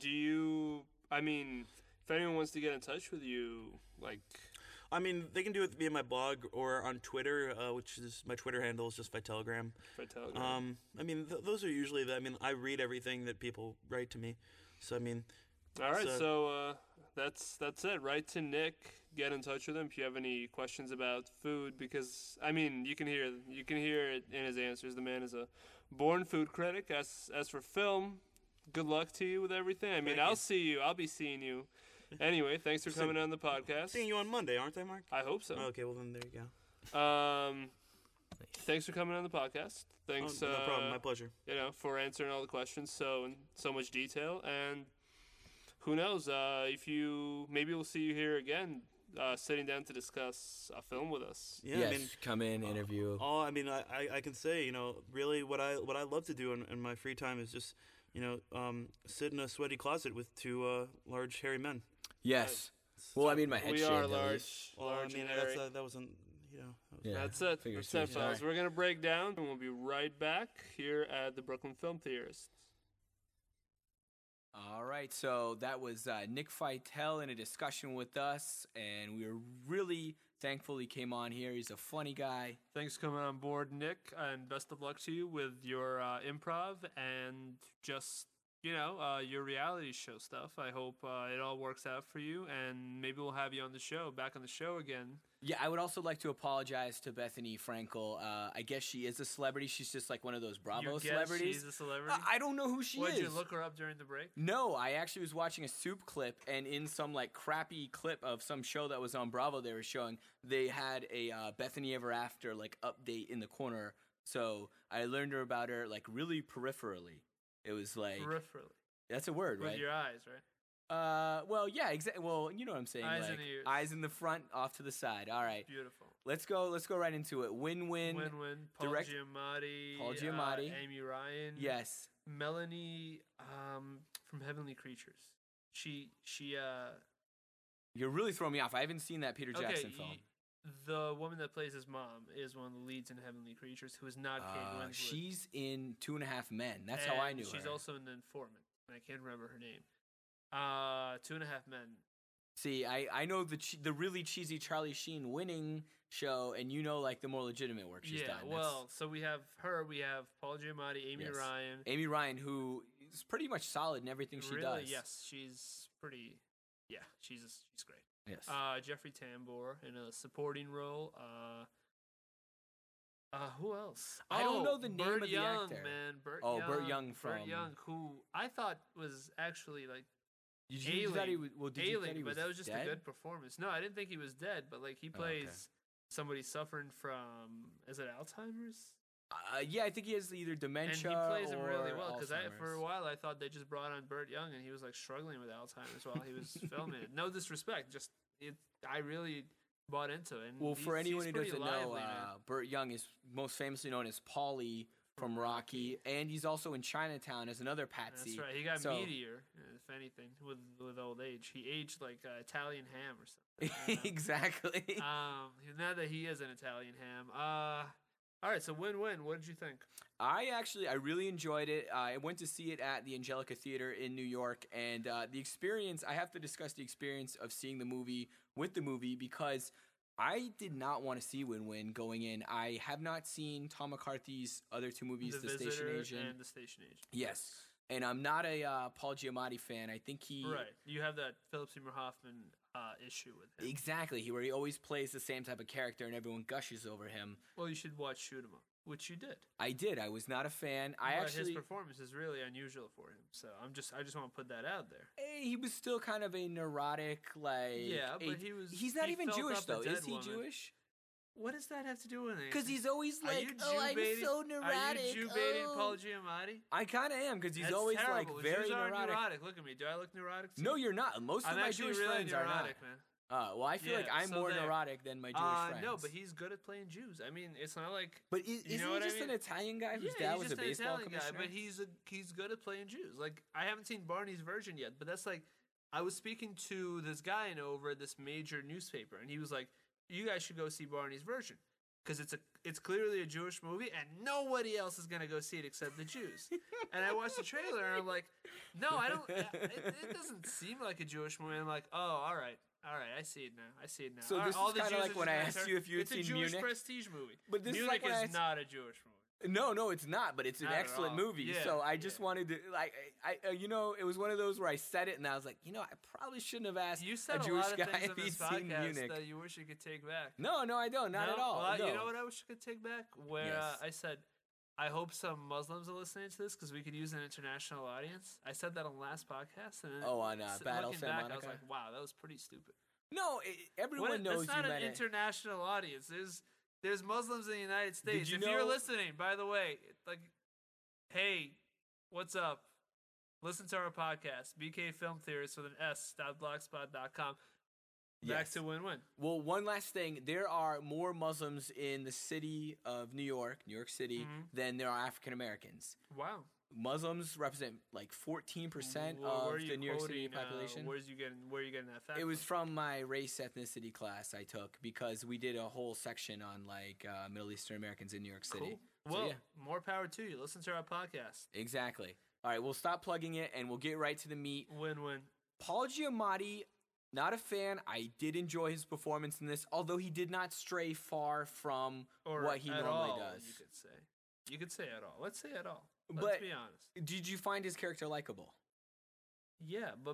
[SPEAKER 1] If anyone wants to get in touch with you, like,
[SPEAKER 5] I mean, they can do it via my blog or on Twitter, which is my Twitter handle is just Vitelegram.
[SPEAKER 1] for Telegram.
[SPEAKER 5] I mean, those are usually I read everything that people write to me. So I mean,
[SPEAKER 1] All right,
[SPEAKER 5] so-
[SPEAKER 1] so that's it. Write to Nick. Get in touch with him if you have any questions about food, because I mean you can hear it in his answers. The man is a born food critic. As for film, good luck to you with everything. I mean,
[SPEAKER 5] Thank you.
[SPEAKER 1] I'll be seeing you. Anyway, thanks for coming on the podcast.
[SPEAKER 5] seeing you on Monday, aren't I, Mark?
[SPEAKER 1] I hope so.
[SPEAKER 5] Okay, well then there you go.
[SPEAKER 1] Thanks for coming on the podcast. Thanks.
[SPEAKER 5] No problem. My pleasure.
[SPEAKER 1] For answering all the questions in so much detail. And who knows? Maybe we'll see you here again, sitting down to discuss a film with us.
[SPEAKER 5] Yeah,
[SPEAKER 2] yes,
[SPEAKER 5] I mean,
[SPEAKER 2] come in, interview.
[SPEAKER 5] I can say, really what I love to do in my free time is just, sit in a sweaty closet with two large hairy men.
[SPEAKER 2] Yes. Well, I mean, my head
[SPEAKER 1] We
[SPEAKER 2] shaved,
[SPEAKER 1] are
[SPEAKER 2] at
[SPEAKER 1] large.
[SPEAKER 2] least.
[SPEAKER 5] Well,
[SPEAKER 1] Large
[SPEAKER 5] I mean,
[SPEAKER 1] and hairy.
[SPEAKER 5] that wasn't,
[SPEAKER 2] Yeah,
[SPEAKER 1] That's it.
[SPEAKER 2] figure
[SPEAKER 1] That's
[SPEAKER 2] speech.
[SPEAKER 1] it, fellas.
[SPEAKER 2] Sorry.
[SPEAKER 1] We're gonna break down, and we'll be right back here at the Brooklyn Film Theorists.
[SPEAKER 2] All right, so that was Nick Feitel in a discussion with us, and we were really thankful he came on here. He's a funny guy.
[SPEAKER 1] Thanks for coming on board, Nick, and best of luck to you with your improv and just your reality show stuff. I hope it all works out for you, and maybe we'll have you on the show, back on the show again.
[SPEAKER 2] Yeah, I would also like to apologize to Bethany Frankel. I guess she is a celebrity. She's just like one of those Bravo
[SPEAKER 1] You guess
[SPEAKER 2] celebrities.
[SPEAKER 1] she's a celebrity?
[SPEAKER 2] I don't know who she
[SPEAKER 1] What,
[SPEAKER 2] is.
[SPEAKER 1] did you look her up during the break?
[SPEAKER 2] No, I actually was watching a Soup clip, and in some like crappy clip of some show that was on Bravo, they were showing they had a Bethany Ever After like update in the corner. So I learned about her like really peripherally. It was like
[SPEAKER 1] Peripherally.
[SPEAKER 2] that's a word,
[SPEAKER 1] With
[SPEAKER 2] right?
[SPEAKER 1] your eyes, right?
[SPEAKER 2] Well, yeah, exactly. Well, you know what I'm saying.
[SPEAKER 1] Eyes
[SPEAKER 2] like,
[SPEAKER 1] and ears.
[SPEAKER 2] eyes in the front, off to the side. All right,
[SPEAKER 1] Beautiful.
[SPEAKER 2] let's go right into it. Win-win.
[SPEAKER 1] Win-win. Paul
[SPEAKER 2] direct-
[SPEAKER 1] Giamatti.
[SPEAKER 2] Paul Giamatti.
[SPEAKER 1] Amy Ryan.
[SPEAKER 2] Yes.
[SPEAKER 1] Melanie from Heavenly Creatures. She
[SPEAKER 2] You're really throwing me off. I haven't seen that Peter Jackson film.
[SPEAKER 1] The woman that plays his mom is one of the leads in Heavenly Creatures, who is not Kate Winslet.
[SPEAKER 2] She's in 2.5 Men. That's how I
[SPEAKER 1] And
[SPEAKER 2] knew
[SPEAKER 1] she's
[SPEAKER 2] her.
[SPEAKER 1] also in The Informant, and I can't remember her name. 2.5 Men.
[SPEAKER 2] See, I know the really cheesy Charlie Sheen winning show, and you know like the more legitimate work she's
[SPEAKER 1] Yeah,
[SPEAKER 2] done.
[SPEAKER 1] well, so we have her, we have Paul Giamatti, Amy
[SPEAKER 2] Yes.
[SPEAKER 1] Ryan.
[SPEAKER 2] Amy Ryan, who is pretty much solid in everything she
[SPEAKER 1] Really?
[SPEAKER 2] does.
[SPEAKER 1] Yes, she's pretty. Yeah, she's great.
[SPEAKER 2] Yes.
[SPEAKER 1] Jeffrey Tambor in a supporting role. Who else?
[SPEAKER 2] I don't know the name
[SPEAKER 1] Burt
[SPEAKER 2] of the
[SPEAKER 1] Young,
[SPEAKER 2] actor.
[SPEAKER 1] man. Burt
[SPEAKER 2] Oh,
[SPEAKER 1] Young.
[SPEAKER 2] Burt Young
[SPEAKER 1] Burt
[SPEAKER 2] from-
[SPEAKER 1] Young, who I thought was actually like
[SPEAKER 2] you thought he was, well, did you
[SPEAKER 1] ailing,
[SPEAKER 2] think he
[SPEAKER 1] but that was just
[SPEAKER 2] dead?
[SPEAKER 1] a good performance. No, I didn't think he was dead, but like he
[SPEAKER 2] Oh, okay.
[SPEAKER 1] plays somebody suffering from, is it Alzheimer's?
[SPEAKER 2] Yeah, I think he has either
[SPEAKER 1] And
[SPEAKER 2] dementia
[SPEAKER 1] he plays him really
[SPEAKER 2] or
[SPEAKER 1] well because for a
[SPEAKER 2] Alzheimer's.
[SPEAKER 1] while I thought they just brought on Burt Young and he was like struggling with Alzheimer's while he was filming it. No disrespect, just I really bought into it. And
[SPEAKER 2] Well, for
[SPEAKER 1] he's
[SPEAKER 2] anyone who
[SPEAKER 1] pretty
[SPEAKER 2] doesn't know,
[SPEAKER 1] lively, man.
[SPEAKER 2] Burt Young is most famously known as Paulie from Rocky, and he's also in Chinatown as another Patsy.
[SPEAKER 1] That's right. He got
[SPEAKER 2] So-
[SPEAKER 1] meatier, if anything, with old age. He aged like Italian ham or something. I don't know.
[SPEAKER 2] Exactly.
[SPEAKER 1] Now that he is an Italian ham. All right, so win-win. What did you think?
[SPEAKER 2] I really enjoyed it. I went to see it at the Angelica Theater in New York, and the experience, I have to discuss the experience of seeing the movie with the movie because I did not want to see Win-Win going in. I have not seen Tom McCarthy's other two movies, The Station
[SPEAKER 1] Visitor
[SPEAKER 2] Agent.
[SPEAKER 1] and The Station Agent.
[SPEAKER 2] Yes. And I'm not a Paul Giamatti fan. I think he...
[SPEAKER 1] Right. You have that Philip Seymour Hoffman issue with him.
[SPEAKER 2] Exactly, where he always plays the same type of character and everyone gushes over him.
[SPEAKER 1] Well, you should watch Shoot 'Em Up, which you did.
[SPEAKER 2] I did. I was not a fan.
[SPEAKER 1] His performance is really unusual for him. So I just want to put that out there.
[SPEAKER 2] He was still kind of a neurotic, like...
[SPEAKER 1] Yeah, but
[SPEAKER 2] He's not
[SPEAKER 1] he
[SPEAKER 2] even
[SPEAKER 1] felt
[SPEAKER 2] Jewish,
[SPEAKER 1] up a
[SPEAKER 2] though.
[SPEAKER 1] dead
[SPEAKER 2] Is he
[SPEAKER 1] woman.
[SPEAKER 2] Jewish?
[SPEAKER 1] What does that have to do with anything?
[SPEAKER 2] Because he's always
[SPEAKER 1] Are
[SPEAKER 2] like,
[SPEAKER 1] you
[SPEAKER 2] oh, I'm
[SPEAKER 1] Jew-baiting?
[SPEAKER 2] so neurotic.
[SPEAKER 1] Are you Jew-baiting
[SPEAKER 2] oh."
[SPEAKER 1] Paul Giamatti?
[SPEAKER 2] I kind of am, because he's
[SPEAKER 1] That's
[SPEAKER 2] always
[SPEAKER 1] terrible.
[SPEAKER 2] like very
[SPEAKER 1] Jews aren't
[SPEAKER 2] neurotic.
[SPEAKER 1] Look at me. Do I look neurotic? Too?
[SPEAKER 2] No, you're not. Most of
[SPEAKER 1] I'm
[SPEAKER 2] my
[SPEAKER 1] actually
[SPEAKER 2] Jewish
[SPEAKER 1] really
[SPEAKER 2] friends are not.
[SPEAKER 1] neurotic, man.
[SPEAKER 2] Well, I feel like
[SPEAKER 1] Yeah,
[SPEAKER 2] I'm
[SPEAKER 1] so
[SPEAKER 2] more
[SPEAKER 1] there.
[SPEAKER 2] neurotic than my Jewish friends.
[SPEAKER 1] No, but he's good at playing Jews. I mean, it's not like.
[SPEAKER 2] But
[SPEAKER 1] you
[SPEAKER 2] isn't
[SPEAKER 1] know
[SPEAKER 2] he
[SPEAKER 1] what I
[SPEAKER 2] just
[SPEAKER 1] mean?
[SPEAKER 2] an Italian guy whose
[SPEAKER 1] Yeah,
[SPEAKER 2] dad
[SPEAKER 1] he's
[SPEAKER 2] was a
[SPEAKER 1] just an
[SPEAKER 2] baseball
[SPEAKER 1] Italian guy,
[SPEAKER 2] commissioner?
[SPEAKER 1] but he's good at playing Jews. Like I haven't seen Barney's version yet, but that's like I was speaking to this guy over at this major newspaper, and he was like, "You guys should go see Barney's version because it's clearly a Jewish movie, and nobody else is gonna go see it except the Jews." And I watched the trailer, and I'm like, "No, I don't. It doesn't seem like a Jewish movie." I'm like, "Oh, all right." I see it now.
[SPEAKER 2] So
[SPEAKER 1] All right,
[SPEAKER 2] this
[SPEAKER 1] all
[SPEAKER 2] is
[SPEAKER 1] the
[SPEAKER 2] kinda
[SPEAKER 1] Jews
[SPEAKER 2] like
[SPEAKER 1] are
[SPEAKER 2] when
[SPEAKER 1] just
[SPEAKER 2] I
[SPEAKER 1] gonna
[SPEAKER 2] asked
[SPEAKER 1] turn-
[SPEAKER 2] you if you had
[SPEAKER 1] it's
[SPEAKER 2] seen
[SPEAKER 1] a Jewish
[SPEAKER 2] Munich.
[SPEAKER 1] prestige movie.
[SPEAKER 2] But this is
[SPEAKER 1] Munich
[SPEAKER 2] like when I
[SPEAKER 1] is
[SPEAKER 2] asked-
[SPEAKER 1] not a Jewish movie.
[SPEAKER 2] No, it's not. But it's an
[SPEAKER 1] Not at
[SPEAKER 2] excellent
[SPEAKER 1] all.
[SPEAKER 2] movie.
[SPEAKER 1] Yeah,
[SPEAKER 2] So I just
[SPEAKER 1] yeah.
[SPEAKER 2] wanted to like, it was one of those where I said it and I was like, I probably shouldn't have asked
[SPEAKER 1] You said
[SPEAKER 2] a
[SPEAKER 1] a
[SPEAKER 2] Jewish
[SPEAKER 1] lot of
[SPEAKER 2] guy
[SPEAKER 1] things
[SPEAKER 2] if
[SPEAKER 1] on this
[SPEAKER 2] he's seen
[SPEAKER 1] podcast
[SPEAKER 2] Munich.
[SPEAKER 1] that you wish you could take back.
[SPEAKER 2] No, I don't. Not
[SPEAKER 1] No?
[SPEAKER 2] at all.
[SPEAKER 1] Well,
[SPEAKER 2] no.
[SPEAKER 1] You know what I wish I could take back? Where
[SPEAKER 2] Yes.
[SPEAKER 1] I said, I hope some Muslims are listening to this because we could use an international audience. I said that on the last podcast. And then
[SPEAKER 2] Oh, on, Battle
[SPEAKER 1] looking
[SPEAKER 2] San
[SPEAKER 1] back, I was
[SPEAKER 2] Monica?
[SPEAKER 1] like, wow, that was pretty stupid.
[SPEAKER 2] No, everyone knows
[SPEAKER 1] that's not
[SPEAKER 2] you
[SPEAKER 1] an
[SPEAKER 2] meant it.
[SPEAKER 1] international audience. There's Muslims in the United States.
[SPEAKER 2] you
[SPEAKER 1] If you're
[SPEAKER 2] know-
[SPEAKER 1] listening, by the way, like, hey, what's up? Listen to our podcast, BK Film Theorists with an S.blogspot.com. Back
[SPEAKER 2] Yes.
[SPEAKER 1] to win-win.
[SPEAKER 2] Well, one last thing. There are more Muslims in the city of New York City,
[SPEAKER 1] Mm-hmm.
[SPEAKER 2] than there are African Americans.
[SPEAKER 1] Wow.
[SPEAKER 2] Muslims represent like 14%
[SPEAKER 1] Where
[SPEAKER 2] of
[SPEAKER 1] are you
[SPEAKER 2] the New York City
[SPEAKER 1] quoting,
[SPEAKER 2] population.
[SPEAKER 1] Where are you getting that fact?
[SPEAKER 2] It was from my race ethnicity class I took because we did a whole section on like Middle Eastern Americans in New York City.
[SPEAKER 1] Cool.
[SPEAKER 2] So,
[SPEAKER 1] Well,
[SPEAKER 2] yeah,
[SPEAKER 1] more power to you. Listen to our podcast.
[SPEAKER 2] exactly. All right, we'll stop plugging it and we'll get right to the meat.
[SPEAKER 1] Win-win.
[SPEAKER 2] Paul Giamatti, not a fan. I did enjoy his performance in this, although he did not stray far from
[SPEAKER 1] Or
[SPEAKER 2] what he
[SPEAKER 1] at
[SPEAKER 2] normally
[SPEAKER 1] all,
[SPEAKER 2] does.
[SPEAKER 1] You could say. You could say at all. Let's say at all.
[SPEAKER 2] But-
[SPEAKER 1] Let's be honest.
[SPEAKER 2] Did you find his character likable?
[SPEAKER 1] Yeah, but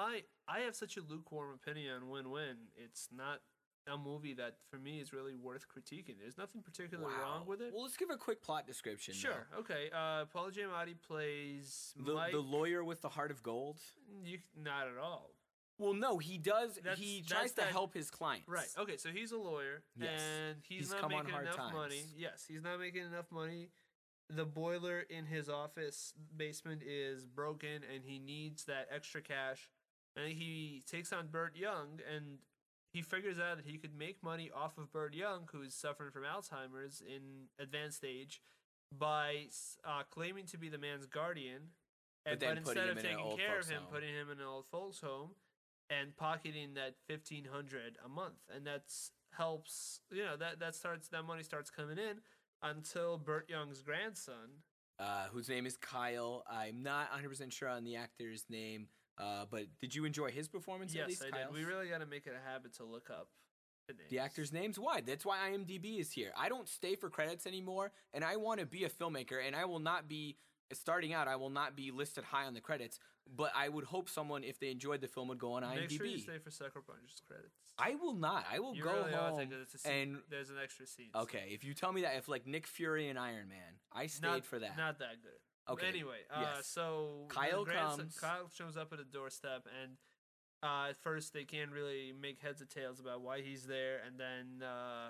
[SPEAKER 1] I have such a lukewarm opinion on Win-Win. It's not a movie that for me is really worth critiquing. There's nothing particularly wrong with it.
[SPEAKER 2] Well, let's give a quick plot description.
[SPEAKER 1] Sure. Okay. Paul Giamatti plays
[SPEAKER 2] though.
[SPEAKER 1] Mike.
[SPEAKER 2] The lawyer with the heart of gold.
[SPEAKER 1] Not at all.
[SPEAKER 2] Well, no, he does.
[SPEAKER 1] That's-
[SPEAKER 2] He
[SPEAKER 1] that's
[SPEAKER 2] tries to
[SPEAKER 1] that-
[SPEAKER 2] help his clients.
[SPEAKER 1] Right. Okay. So he's a lawyer,
[SPEAKER 2] Yes.
[SPEAKER 1] and he's
[SPEAKER 2] He's
[SPEAKER 1] not
[SPEAKER 2] come on
[SPEAKER 1] making
[SPEAKER 2] hard
[SPEAKER 1] enough
[SPEAKER 2] times.
[SPEAKER 1] money. Yes, he's not making enough money. The boiler in his office basement is broken, and he needs that extra cash. And he takes on Burt Young, and he figures out that he could make money off of Burt Young, who's suffering from Alzheimer's in advanced stage, by claiming to be the man's guardian.
[SPEAKER 2] But then putting
[SPEAKER 1] instead
[SPEAKER 2] him
[SPEAKER 1] of
[SPEAKER 2] in an
[SPEAKER 1] taking
[SPEAKER 2] old
[SPEAKER 1] care of
[SPEAKER 2] folks
[SPEAKER 1] him,
[SPEAKER 2] home.
[SPEAKER 1] putting him in an old folks home and pocketing that $1,500 a month, and that's helps. That money starts coming in until Burt Young's grandson.
[SPEAKER 2] Whose name is Kyle. I'm not 100% sure on the actor's name, but did you enjoy his performance at
[SPEAKER 1] Yes,
[SPEAKER 2] least,
[SPEAKER 1] I did.
[SPEAKER 2] Kyle's?
[SPEAKER 1] We really got to make it a habit to look up names.
[SPEAKER 2] The actors' names? Why? That's why IMDb is here. I don't stay for credits anymore, and I want to be a filmmaker, and I will not be, starting out, I will not be listed high on the credits, but I would hope someone, if they enjoyed the film, would go on IMDb.
[SPEAKER 1] Make sure you stay for Sucker Punch's credits.
[SPEAKER 2] I will not. I will
[SPEAKER 1] You
[SPEAKER 2] go
[SPEAKER 1] really ought to,
[SPEAKER 2] home
[SPEAKER 1] 'cause it's a scene-
[SPEAKER 2] and...
[SPEAKER 1] there's an extra scene.
[SPEAKER 2] Okay, if you tell me that, if like Nick Fury and Iron Man, I stayed
[SPEAKER 1] Not
[SPEAKER 2] for that.
[SPEAKER 1] Not that good.
[SPEAKER 2] Okay,
[SPEAKER 1] Anyway,
[SPEAKER 2] yes.
[SPEAKER 1] so
[SPEAKER 2] Kyle
[SPEAKER 1] the grandson-
[SPEAKER 2] comes.
[SPEAKER 1] Kyle shows up at a doorstep, and at first they can't really make heads or tails about why he's there, and then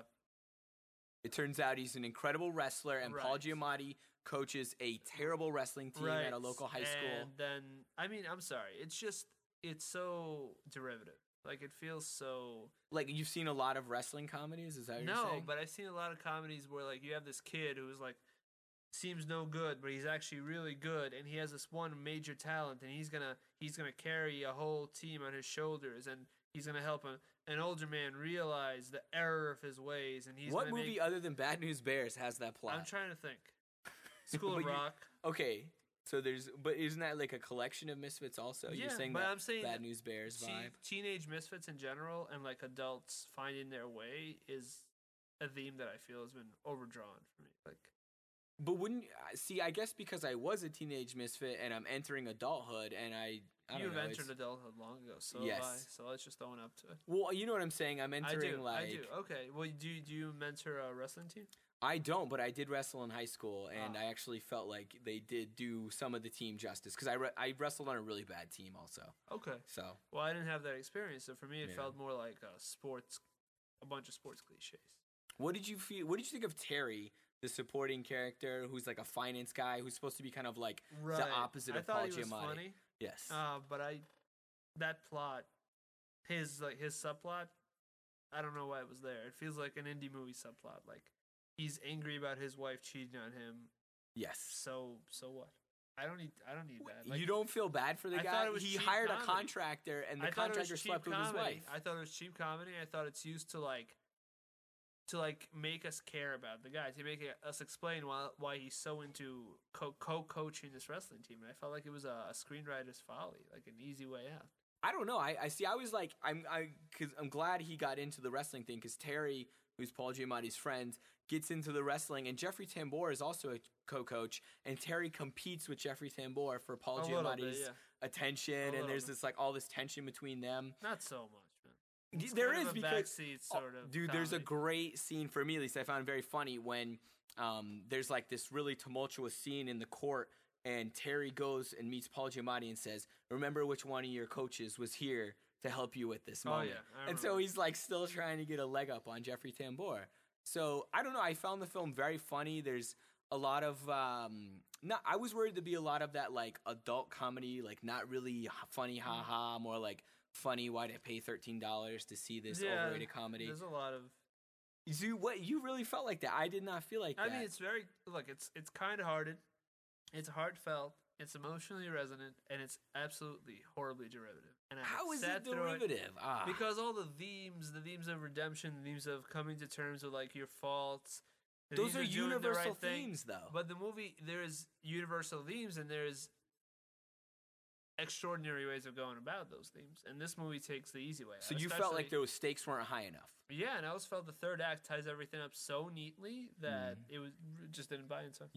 [SPEAKER 2] It turns out he's an incredible wrestler, and Paul
[SPEAKER 1] Right.
[SPEAKER 2] Giamatti coaches a terrible wrestling team at a local high school.
[SPEAKER 1] And then, I mean, I'm sorry, it's so derivative. Like it feels so.
[SPEAKER 2] Like, you've seen a lot of wrestling comedies? Is that what you're
[SPEAKER 1] No,
[SPEAKER 2] saying?
[SPEAKER 1] but I've seen a lot of comedies where like you have this kid who's like seems no good, but he's actually really good, and he has this one major talent, and he's gonna carry a whole team on his shoulders, and he's gonna help an older man realize the error of his ways, and he's
[SPEAKER 2] What
[SPEAKER 1] gonna
[SPEAKER 2] movie
[SPEAKER 1] make,
[SPEAKER 2] other than Bad News Bears has that plot?
[SPEAKER 1] I'm trying to think. School
[SPEAKER 2] But
[SPEAKER 1] of
[SPEAKER 2] you-
[SPEAKER 1] Rock.
[SPEAKER 2] Okay, so but isn't that like a collection of misfits also?
[SPEAKER 1] Yeah,
[SPEAKER 2] You're saying
[SPEAKER 1] but
[SPEAKER 2] that
[SPEAKER 1] I'm saying
[SPEAKER 2] Bad
[SPEAKER 1] that
[SPEAKER 2] News Bears vibe?
[SPEAKER 1] Teenage misfits in general and like adults finding their way is a theme that I feel has been overdrawn for me. Like
[SPEAKER 2] But wouldn't see? I guess because I was a teenage misfit and I'm entering adulthood, and I don't
[SPEAKER 1] you've
[SPEAKER 2] know.
[SPEAKER 1] entered
[SPEAKER 2] it's-
[SPEAKER 1] adulthood long ago, so have I.
[SPEAKER 2] Yes.
[SPEAKER 1] So let's just own up to it.
[SPEAKER 2] Well, you know what I'm saying. I'm entering
[SPEAKER 1] I do. Okay. Well, do you mentor a wrestling team?
[SPEAKER 2] I don't, but I did wrestle in high school, and
[SPEAKER 1] Ah.
[SPEAKER 2] I actually felt like they did do some of the team justice because I wrestled on a really bad team also.
[SPEAKER 1] Okay.
[SPEAKER 2] So
[SPEAKER 1] Well, I didn't have that experience, so for me, it
[SPEAKER 2] Yeah.
[SPEAKER 1] felt more like a bunch of sports cliches.
[SPEAKER 2] what did you feel? What did you think of Terry, the supporting character, who's like a finance guy, who's supposed to be kind of like the opposite
[SPEAKER 1] I
[SPEAKER 2] of
[SPEAKER 1] thought
[SPEAKER 2] Paul
[SPEAKER 1] he was
[SPEAKER 2] Giamatti?
[SPEAKER 1] funny,
[SPEAKER 2] Yes.
[SPEAKER 1] but that plot, his subplot, I don't know why it was there. It feels like an indie movie subplot. Like he's angry about his wife cheating on him.
[SPEAKER 2] yes.
[SPEAKER 1] So what? I don't need that. Like,
[SPEAKER 2] You don't feel bad for the
[SPEAKER 1] I thought
[SPEAKER 2] guy?
[SPEAKER 1] it was
[SPEAKER 2] He
[SPEAKER 1] cheap
[SPEAKER 2] hired a
[SPEAKER 1] comedy.
[SPEAKER 2] contractor, and the
[SPEAKER 1] I thought it was
[SPEAKER 2] contractor
[SPEAKER 1] cheap
[SPEAKER 2] slept with his
[SPEAKER 1] comedy.
[SPEAKER 2] wife.
[SPEAKER 1] I thought it was cheap comedy. I thought it's used to make us care about the guy, to make us explain why he's so into co-coaching this wrestling team. And I felt like it was a screenwriter's folly, like an easy way out.
[SPEAKER 2] I don't know. I see. I was like, I'm glad he got into the wrestling thing because Terry, who's Paul Giamatti's friend, gets into the wrestling, and Jeffrey Tambor is also a co-coach, and Terry competes with Jeffrey Tambor for Paul
[SPEAKER 1] A little bit,
[SPEAKER 2] Giamatti's
[SPEAKER 1] yeah.
[SPEAKER 2] attention,
[SPEAKER 1] little
[SPEAKER 2] and there's
[SPEAKER 1] bit.
[SPEAKER 2] this like all this tension between them.
[SPEAKER 1] Not so much, man. It's
[SPEAKER 2] There
[SPEAKER 1] kind
[SPEAKER 2] is
[SPEAKER 1] of a
[SPEAKER 2] because
[SPEAKER 1] backseat sort of
[SPEAKER 2] dude, there's a
[SPEAKER 1] comedy.
[SPEAKER 2] great scene for me, at least I found very funny when there's like this really tumultuous scene in the court, and Terry goes and meets Paul Giamatti and says, "Remember which one of your coaches was here to help you with this
[SPEAKER 1] Oh,
[SPEAKER 2] moment?"
[SPEAKER 1] yeah, I
[SPEAKER 2] and so
[SPEAKER 1] remember.
[SPEAKER 2] he's like still trying to get a leg up on Jeffrey Tambor. So I don't know. I found the film very funny. There's a lot of I was worried to be a lot of that like adult comedy, like not really funny, haha, more like funny. Why'd I pay $13 to see this overrated comedy?
[SPEAKER 1] There's a lot of.
[SPEAKER 2] You really felt like that? I did not feel like that.
[SPEAKER 1] I mean, it's very it's kind-hearted. It's heartfelt, it's emotionally resonant, and it's absolutely horribly derivative. And I
[SPEAKER 2] How is
[SPEAKER 1] sat
[SPEAKER 2] it
[SPEAKER 1] through
[SPEAKER 2] derivative?
[SPEAKER 1] because all the themes of redemption, the themes of coming to terms with like your faults. The
[SPEAKER 2] those
[SPEAKER 1] themes
[SPEAKER 2] are
[SPEAKER 1] of doing the
[SPEAKER 2] universal
[SPEAKER 1] right thing.
[SPEAKER 2] themes, though.
[SPEAKER 1] But the movie, there's universal themes and there's extraordinary ways of going about those themes. And this movie takes the easy way.
[SPEAKER 2] So
[SPEAKER 1] out,
[SPEAKER 2] you felt like
[SPEAKER 1] especially-
[SPEAKER 2] those stakes weren't high enough.
[SPEAKER 1] Yeah, and I always felt the third act ties everything up so neatly that
[SPEAKER 2] Mm.
[SPEAKER 1] it was just didn't buy into.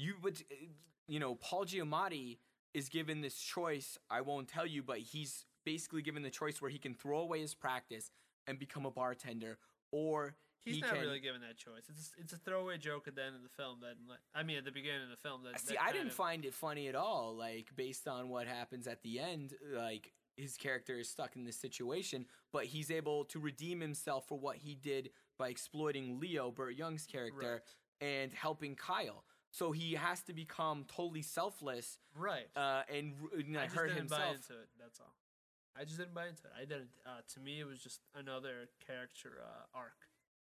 [SPEAKER 2] Paul Giamatti is given this choice. I won't tell you, but he's basically given the choice where he can throw away his practice and become a bartender, or
[SPEAKER 1] He's
[SPEAKER 2] he
[SPEAKER 1] not
[SPEAKER 2] can.
[SPEAKER 1] really given that choice. It's a throwaway joke at the end of the film that, at the beginning of the film that.
[SPEAKER 2] See,
[SPEAKER 1] that
[SPEAKER 2] I
[SPEAKER 1] kind
[SPEAKER 2] didn't
[SPEAKER 1] of-
[SPEAKER 2] find it funny at all. Like, based on what happens at the end, like his character is stuck in this situation, but he's able to redeem himself for what he did by exploiting Leo, Burt Young's character, and helping Kyle. So he has to become totally selfless
[SPEAKER 1] Right.
[SPEAKER 2] and
[SPEAKER 1] I just
[SPEAKER 2] hurt
[SPEAKER 1] didn't buy
[SPEAKER 2] himself.
[SPEAKER 1] into it. That's all. I just didn't buy into it. I didn't. To me, it was just another character arc.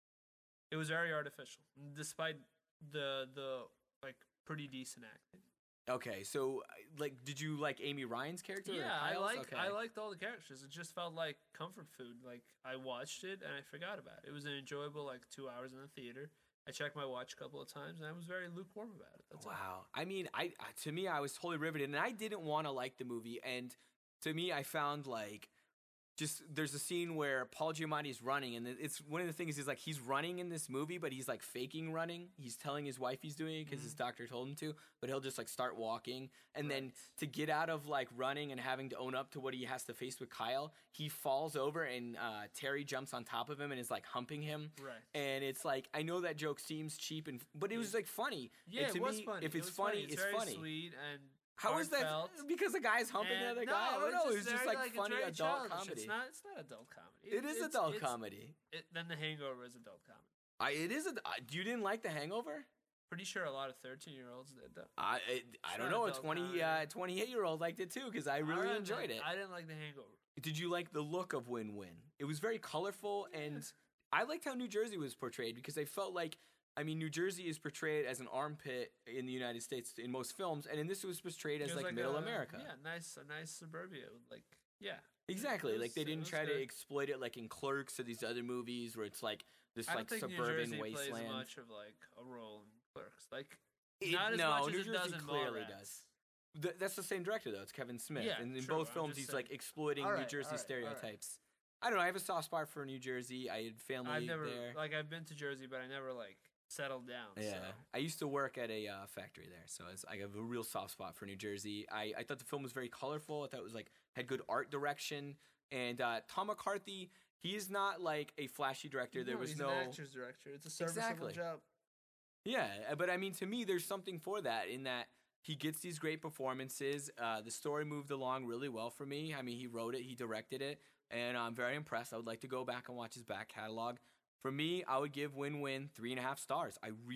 [SPEAKER 1] It was very artificial, despite the like pretty decent acting.
[SPEAKER 2] Okay, so like, did you like Amy Ryan's character? or
[SPEAKER 1] Yeah, I
[SPEAKER 2] Kyle's? Okay.
[SPEAKER 1] liked all the characters. It just felt like comfort food. Like I watched it and I forgot about it. It was an enjoyable 2 hours in the theater. I checked my watch a couple of times and I was very lukewarm about it. That's all.
[SPEAKER 2] Wow. I mean, to me, I was totally riveted, and I didn't want to like the movie. And to me, I found like just there's a scene where Paul Giamatti is running, and it's one of the things is like he's running in this movie, but he's like faking running. He's telling his wife he's doing it because his doctor told him to, but he'll just like start walking, and then to get out of like running and having to own up to what he has to face with Kyle, he falls over, and Terry jumps on top of him and is like humping him.
[SPEAKER 1] Right.
[SPEAKER 2] And it's like I know that joke seems cheap, but it was like funny.
[SPEAKER 1] Yeah,
[SPEAKER 2] And to
[SPEAKER 1] it was
[SPEAKER 2] me,
[SPEAKER 1] funny.
[SPEAKER 2] if
[SPEAKER 1] It
[SPEAKER 2] it's
[SPEAKER 1] was
[SPEAKER 2] funny,
[SPEAKER 1] It's
[SPEAKER 2] it's
[SPEAKER 1] very
[SPEAKER 2] funny.
[SPEAKER 1] sweet and
[SPEAKER 2] How is that?
[SPEAKER 1] heartfelt.
[SPEAKER 2] Because the guy's humping
[SPEAKER 1] And
[SPEAKER 2] the other guy? I don't know. It's just
[SPEAKER 1] very,
[SPEAKER 2] like
[SPEAKER 1] it's
[SPEAKER 2] funny
[SPEAKER 1] very
[SPEAKER 2] adult
[SPEAKER 1] childish.
[SPEAKER 2] comedy.
[SPEAKER 1] It's not adult comedy.
[SPEAKER 2] It is adult comedy.
[SPEAKER 1] Then The Hangover is adult comedy.
[SPEAKER 2] It is. You didn't like The Hangover?
[SPEAKER 1] Pretty sure a lot of 13-year-olds did though.
[SPEAKER 2] I don't
[SPEAKER 1] not
[SPEAKER 2] know. A
[SPEAKER 1] adult
[SPEAKER 2] 20
[SPEAKER 1] comedy.
[SPEAKER 2] 28-year-old liked it too because I really
[SPEAKER 1] Alright,
[SPEAKER 2] enjoyed
[SPEAKER 1] man.
[SPEAKER 2] it.
[SPEAKER 1] I didn't like The Hangover.
[SPEAKER 2] Did you like the look of Win Win? It was very colorful, and I liked how New Jersey was portrayed because I felt like, I mean, New Jersey is portrayed as an armpit in the United States in most films, and in this it was portrayed as
[SPEAKER 1] It was
[SPEAKER 2] like middle
[SPEAKER 1] a-
[SPEAKER 2] America.
[SPEAKER 1] Yeah, a nice suburbia. Yeah.
[SPEAKER 2] Exactly.
[SPEAKER 1] It
[SPEAKER 2] Like they
[SPEAKER 1] was- it
[SPEAKER 2] didn't
[SPEAKER 1] was
[SPEAKER 2] try to
[SPEAKER 1] good.
[SPEAKER 2] exploit it like in Clerks or these other movies where it's like this
[SPEAKER 1] I
[SPEAKER 2] like
[SPEAKER 1] don't think New
[SPEAKER 2] suburban
[SPEAKER 1] Jersey
[SPEAKER 2] wasteland.
[SPEAKER 1] plays much of like a role in Clerks. Like
[SPEAKER 2] It-
[SPEAKER 1] not as
[SPEAKER 2] no,
[SPEAKER 1] much as
[SPEAKER 2] New
[SPEAKER 1] it
[SPEAKER 2] Jersey
[SPEAKER 1] does in
[SPEAKER 2] clearly
[SPEAKER 1] Mallrats.
[SPEAKER 2] does. That's the same director though. It's Kevin Smith,
[SPEAKER 1] Yeah,
[SPEAKER 2] and in
[SPEAKER 1] true,
[SPEAKER 2] both
[SPEAKER 1] I'm
[SPEAKER 2] films
[SPEAKER 1] just
[SPEAKER 2] he's like
[SPEAKER 1] saying.
[SPEAKER 2] exploiting New
[SPEAKER 1] Alright,
[SPEAKER 2] Jersey
[SPEAKER 1] alright,
[SPEAKER 2] stereotypes. I don't know. I have a soft spot for New Jersey. I had family
[SPEAKER 1] I've never
[SPEAKER 2] there.
[SPEAKER 1] I've been to Jersey, but I never like settled down.
[SPEAKER 2] Yeah,
[SPEAKER 1] So.
[SPEAKER 2] I used to work at a factory there, so I have a real soft spot for New Jersey. I thought the film was very colorful. I thought it was like had good art direction, and Tom McCarthy. He is not like a flashy director. There was
[SPEAKER 1] he's
[SPEAKER 2] no
[SPEAKER 1] an actor's director. It's a serviceable
[SPEAKER 2] Exactly.
[SPEAKER 1] job.
[SPEAKER 2] Yeah, but I mean, to me, there's something for that in that he gets these great performances. The story moved along really well for me. I mean, he wrote it, he directed it, and I'm very impressed. I would like to go back and watch his back catalog. For me, I would give Win Win 3.5 stars.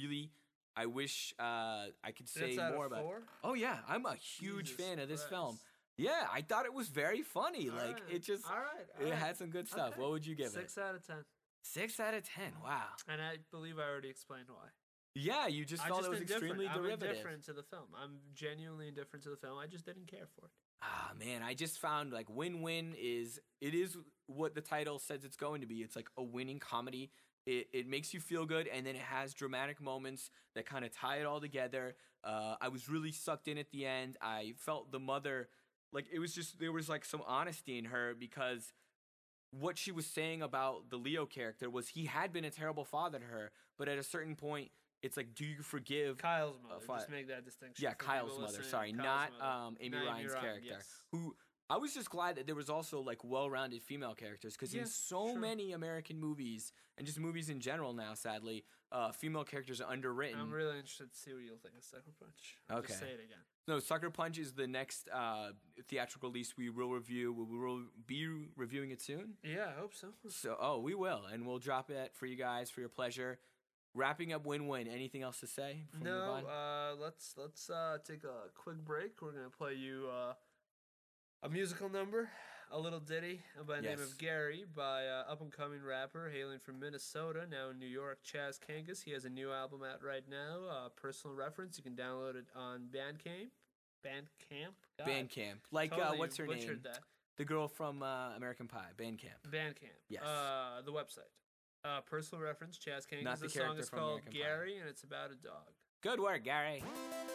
[SPEAKER 2] I wish I could say
[SPEAKER 1] That's out
[SPEAKER 2] more
[SPEAKER 1] of
[SPEAKER 2] about.
[SPEAKER 1] 4?
[SPEAKER 2] Oh yeah, I'm a huge
[SPEAKER 1] Jesus
[SPEAKER 2] fan of this film.
[SPEAKER 1] Christ.
[SPEAKER 2] Yeah, I thought it was very funny.
[SPEAKER 1] All
[SPEAKER 2] Like
[SPEAKER 1] right,
[SPEAKER 2] it just,
[SPEAKER 1] all right,
[SPEAKER 2] it had some good stuff.
[SPEAKER 1] Okay.
[SPEAKER 2] What would you give
[SPEAKER 1] 6
[SPEAKER 2] it?
[SPEAKER 1] out of 10.
[SPEAKER 2] 6 out of 10. Wow.
[SPEAKER 1] And I believe I already explained why.
[SPEAKER 2] Yeah, you just
[SPEAKER 1] I
[SPEAKER 2] felt
[SPEAKER 1] just
[SPEAKER 2] it was
[SPEAKER 1] indifferent.
[SPEAKER 2] extremely
[SPEAKER 1] I'm
[SPEAKER 2] derivative.
[SPEAKER 1] indifferent to the film. I'm genuinely indifferent to the film. I just didn't care for it.
[SPEAKER 2] Ah man, I just found like Win Win is what the title says it's going to be. It's like a winning comedy. It makes you feel good, and then it has dramatic moments that kind of tie it all together. I was really sucked in at the end. I felt the mother, like it was just there was like some honesty in her because what she was saying about the Leo character was he had been a terrible father to her, but at a certain point, it's like, do you forgive
[SPEAKER 1] Kyle's mother.
[SPEAKER 2] fi-
[SPEAKER 1] Just make that distinction.
[SPEAKER 2] Yeah,
[SPEAKER 1] for
[SPEAKER 2] Kyle's
[SPEAKER 1] people
[SPEAKER 2] mother.
[SPEAKER 1] listening.
[SPEAKER 2] Sorry,
[SPEAKER 1] Kyle's
[SPEAKER 2] not
[SPEAKER 1] mother.
[SPEAKER 2] Amy
[SPEAKER 1] Not
[SPEAKER 2] Ryan's character.
[SPEAKER 1] yes.
[SPEAKER 2] Who I was just glad that there was also like well-rounded female characters because
[SPEAKER 1] Yeah,
[SPEAKER 2] in so
[SPEAKER 1] sure.
[SPEAKER 2] many American movies and just movies in general now, sadly, female characters are underwritten.
[SPEAKER 1] I'm really interested to see what you'll think of Sucker Punch.
[SPEAKER 2] Okay.
[SPEAKER 1] Just say it again.
[SPEAKER 2] No, Sucker Punch is the next theatrical release we will review. We will be reviewing it soon.
[SPEAKER 1] Yeah, I hope so.
[SPEAKER 2] So, we will, and we'll drop it for you guys for your pleasure. Wrapping up Win Win. Anything else to say? before we move
[SPEAKER 1] No,
[SPEAKER 2] on?
[SPEAKER 1] let's take a quick break. We're gonna play you a musical number, a little ditty by the name
[SPEAKER 2] Yes.
[SPEAKER 1] of Gary by up-and-coming rapper hailing from Minnesota, now in New York, Chaz Kangas. He has a new album out right now, Personal Reference. You can download it on Bandcamp. Bandcamp? God,
[SPEAKER 2] Bandcamp. Like,
[SPEAKER 1] totally
[SPEAKER 2] what's her name?
[SPEAKER 1] butchered that.
[SPEAKER 2] The girl from American Pie. Bandcamp.
[SPEAKER 1] Bandcamp.
[SPEAKER 2] Yes.
[SPEAKER 1] The website. Personal reference, Chaz Kangas.
[SPEAKER 2] Not the
[SPEAKER 1] The song
[SPEAKER 2] character
[SPEAKER 1] is
[SPEAKER 2] from
[SPEAKER 1] called
[SPEAKER 2] American Pie.
[SPEAKER 1] Gary, and it's about a dog.
[SPEAKER 2] Good work, Gary.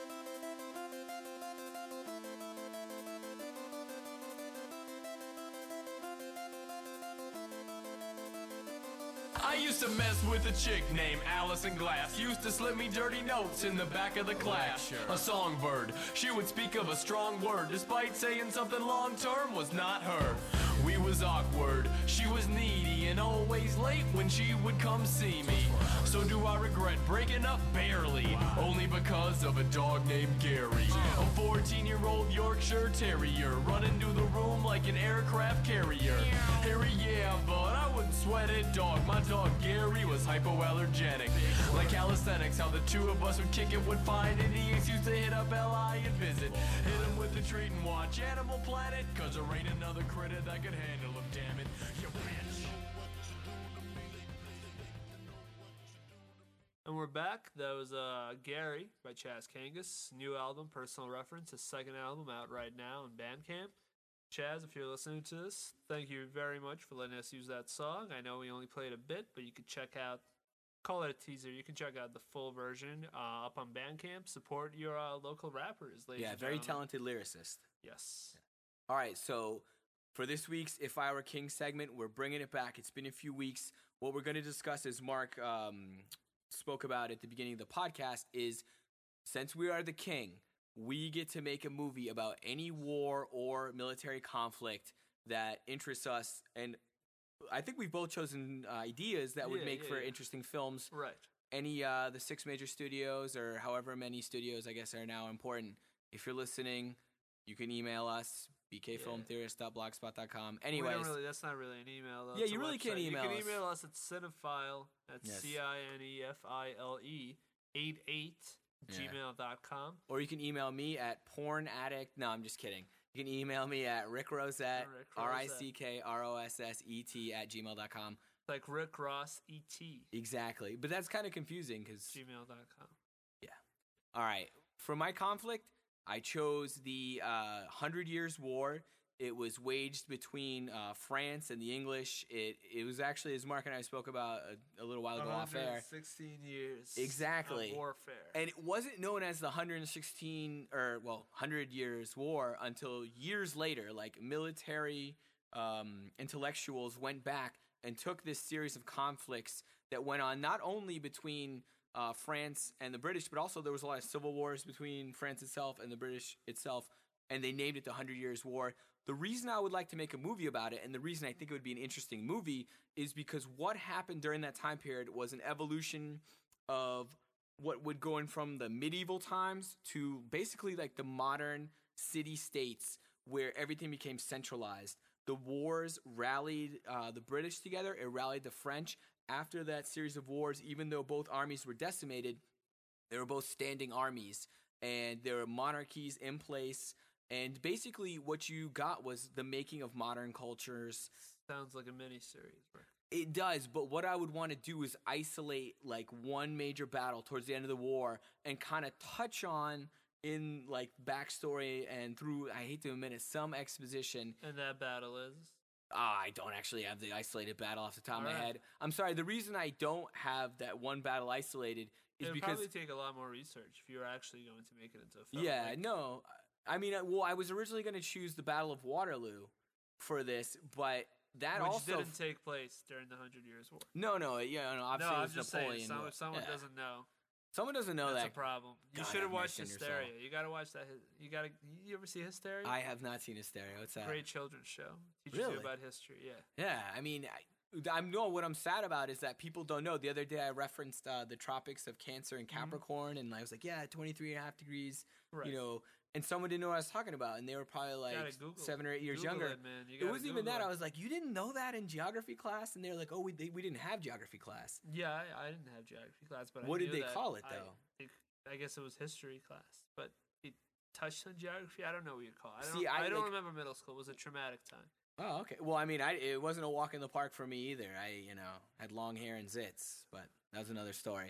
[SPEAKER 6] I used to mess with a chick named Allison Glass. Used to slip me dirty notes in the back of the class. A songbird. She would speak of a strong word, despite saying something long term was not her. We was awkward. She was needy and always late when she would come see me. So do I regret breaking up? Barely. Only because of a dog named Gary. A 14-year-old Yorkshire Terrier running through the room like an aircraft carrier. Harry, yeah, but I wouldn't sweat it, dog. My dog Gary was hypoallergenic. Like calisthenics, how the two of us would kick it, would find idiots, used to hit up LI and visit. Hit him with the treat and watch Animal Planet, cause there ain't another critter that could handle him, damn it. You bitch.
[SPEAKER 1] And we're back. That was Gary by Chaz Kangas. New album, Personal Reference. His second album out right now on Bandcamp. Chaz, if you're listening to this, thank you very much for letting us use that song. I know we only played a bit, but you can check out, call it a teaser. You can check out the full version up on Bandcamp. Support your local rappers, ladies
[SPEAKER 2] Yeah,
[SPEAKER 1] and
[SPEAKER 2] very
[SPEAKER 1] gentlemen.
[SPEAKER 2] talented lyricist.
[SPEAKER 1] Yes.
[SPEAKER 2] All right, so for this week's If I Were King segment, we're bringing it back. It's been a few weeks. What we're going to discuss, as Mark spoke about at the beginning of the podcast, is since we are the king, we get to make a movie about any war or military conflict that interests us. And I think we've both chosen ideas that would make for interesting films.
[SPEAKER 1] Right.
[SPEAKER 2] Any the 6 major studios, or however many studios I guess are now important. If you're listening, you can email us, bkfilmtheorist.blogspot.com. Anyways,
[SPEAKER 1] That's not really an email, though.
[SPEAKER 2] Yeah,
[SPEAKER 1] It's a
[SPEAKER 2] you really can't
[SPEAKER 1] website.
[SPEAKER 2] email
[SPEAKER 1] You can
[SPEAKER 2] us.
[SPEAKER 1] email us at cinephile, that's
[SPEAKER 2] Yes.
[SPEAKER 1] CINEFILE 88
[SPEAKER 2] Yeah.
[SPEAKER 1] gmail.com.
[SPEAKER 2] or you can email me at pornaddict. No, I'm just kidding. You can email me at Rick Rosette,
[SPEAKER 1] Rick Rosette.
[SPEAKER 2] RICKROSSET at gmail.com.
[SPEAKER 1] Like Rick Ross ET,
[SPEAKER 2] Exactly. But that's kind of confusing because,
[SPEAKER 1] gmail.com.
[SPEAKER 2] all right, for my conflict, I chose the 100 Years' War. It was waged between France and the English. It was actually, as Mark and I spoke about a little while ago off air.
[SPEAKER 1] 116 years
[SPEAKER 2] Exactly.
[SPEAKER 1] of warfare.
[SPEAKER 2] And it wasn't known as the 100 Years' War until years later. Like, military intellectuals went back and took this series of conflicts that went on not only between France and the British, but also there was a lot of civil wars between France itself and the British itself, and they named it the 100 Years' War. The reason I would like to make a movie about it, and the reason I think it would be an interesting movie, is because what happened during that time period was an evolution of what would go in from the medieval times to basically like the modern city-states where everything became centralized. The wars rallied the British together, it rallied the French. After that series of wars, even though both armies were decimated, they were both standing armies, and there were monarchies in place. And basically, what you got was the making of modern cultures.
[SPEAKER 1] Sounds like a mini-series, right?
[SPEAKER 2] It does, but what I would want to do is isolate like one major battle towards the end of the war and kind of touch on in like backstory and through, I hate to admit it, some exposition.
[SPEAKER 1] And that battle is?
[SPEAKER 2] I don't actually have the isolated battle off the top of my
[SPEAKER 1] Alright.
[SPEAKER 2] head. I'm sorry, the reason I don't have that one battle isolated is
[SPEAKER 1] It would
[SPEAKER 2] because...
[SPEAKER 1] probably take a lot more research if you were actually going to make it into a film.
[SPEAKER 2] Yeah,
[SPEAKER 1] Like,
[SPEAKER 2] no. I mean, well, I was originally going to choose the Battle of Waterloo for this, but that
[SPEAKER 1] which
[SPEAKER 2] also...
[SPEAKER 1] didn't take place during the 100 Years' War.
[SPEAKER 2] No, obviously
[SPEAKER 1] No,
[SPEAKER 2] it
[SPEAKER 1] I'm
[SPEAKER 2] was
[SPEAKER 1] just
[SPEAKER 2] Napoleon.
[SPEAKER 1] saying,
[SPEAKER 2] War.
[SPEAKER 1] if someone
[SPEAKER 2] Yeah.
[SPEAKER 1] doesn't know,
[SPEAKER 2] Someone doesn't know
[SPEAKER 1] that's
[SPEAKER 2] that.
[SPEAKER 1] a problem. You
[SPEAKER 2] God
[SPEAKER 1] should have
[SPEAKER 2] have
[SPEAKER 1] watched
[SPEAKER 2] mercy on your soul.
[SPEAKER 1] Hysteria. You gotta watch that. You ever see Hysteria?
[SPEAKER 2] I have not seen Hysteria. What's that?
[SPEAKER 1] Great children's show. Teaches
[SPEAKER 2] Really?
[SPEAKER 1] you about history. Yeah.
[SPEAKER 2] Yeah, I mean, what I'm sad about is that people don't know. The other day I referenced the Tropics of Cancer and Capricorn, and I was like, yeah, 23.5 degrees,
[SPEAKER 1] Right.
[SPEAKER 2] you know, and someone didn't know what I was talking about, and they were probably like
[SPEAKER 1] Gotta Google
[SPEAKER 2] 7 or 8 years
[SPEAKER 1] Google
[SPEAKER 2] younger.
[SPEAKER 1] it, man. You
[SPEAKER 2] It
[SPEAKER 1] gotta
[SPEAKER 2] wasn't even
[SPEAKER 1] Google
[SPEAKER 2] that.
[SPEAKER 1] it.
[SPEAKER 2] I was like, you didn't know that in geography class? And they were like, oh, we didn't have geography class.
[SPEAKER 1] Yeah, I didn't have geography class, but
[SPEAKER 2] What
[SPEAKER 1] I
[SPEAKER 2] did
[SPEAKER 1] knew
[SPEAKER 2] they
[SPEAKER 1] that.
[SPEAKER 2] call it, though?
[SPEAKER 1] I guess it was history class, but it touched on geography. I don't know what you'd call it.
[SPEAKER 2] See,
[SPEAKER 1] I don't
[SPEAKER 2] like-
[SPEAKER 1] remember middle school. It was a traumatic time.
[SPEAKER 2] Oh, okay. Well, I mean, it wasn't a walk in the park for me either. I, had long hair and zits, but that was another story.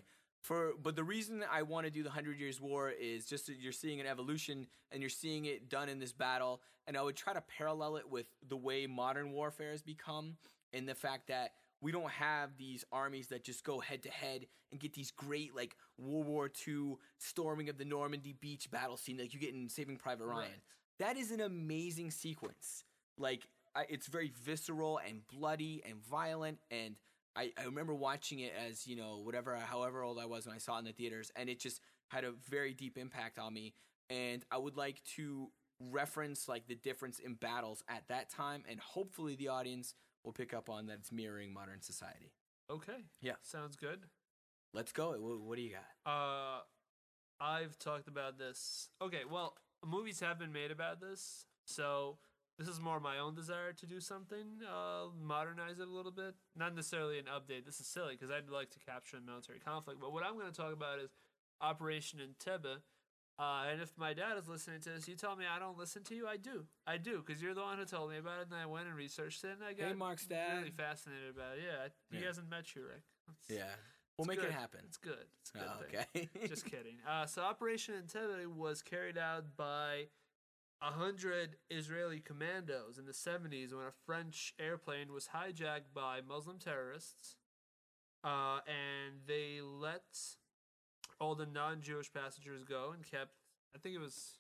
[SPEAKER 2] But the reason I want to do the 100 Years' War is just that you're seeing an evolution and you're seeing it done in this battle, and I would try to parallel it with the way modern warfare has become, and the fact that we don't have these armies that just go head to head and get these great like World War II storming of the Normandy beach battle scene like you get in Saving Private Ryan.
[SPEAKER 1] Right.
[SPEAKER 2] That is an amazing sequence. Like it's very visceral and bloody and violent, and I remember watching it as, however old I was when I saw it in the theaters, and it just had a very deep impact on me. And I would like to reference like the difference in battles at that time, and hopefully the audience will pick up on that it's mirroring modern society.
[SPEAKER 1] Okay.
[SPEAKER 2] Yeah.
[SPEAKER 1] Sounds good.
[SPEAKER 2] Let's go. What do you got?
[SPEAKER 1] I've talked about this. Okay, well, movies have been made about this, so this is more my own desire to do something, modernize it a little bit. Not necessarily an update. This is silly because I'd like to capture a military conflict. But what I'm going to talk about is Operation Entebbe. And if my dad is listening to this, you tell me I don't listen to you. I do, because you're the one who told me about it, and I went and researched it, and I got
[SPEAKER 2] Mark's dad.
[SPEAKER 1] really fascinated about it. Yeah, he hasn't met you, Rick.
[SPEAKER 2] Yeah. We'll make
[SPEAKER 1] good.
[SPEAKER 2] it happen.
[SPEAKER 1] It's good. It's a good
[SPEAKER 2] Oh,
[SPEAKER 1] thing.
[SPEAKER 2] okay.
[SPEAKER 1] Just kidding. So Operation Entebbe was carried out by 100 Israeli commandos in the 70s when a French airplane was hijacked by Muslim terrorists, and they let all the non-Jewish passengers go and kept, I think it was,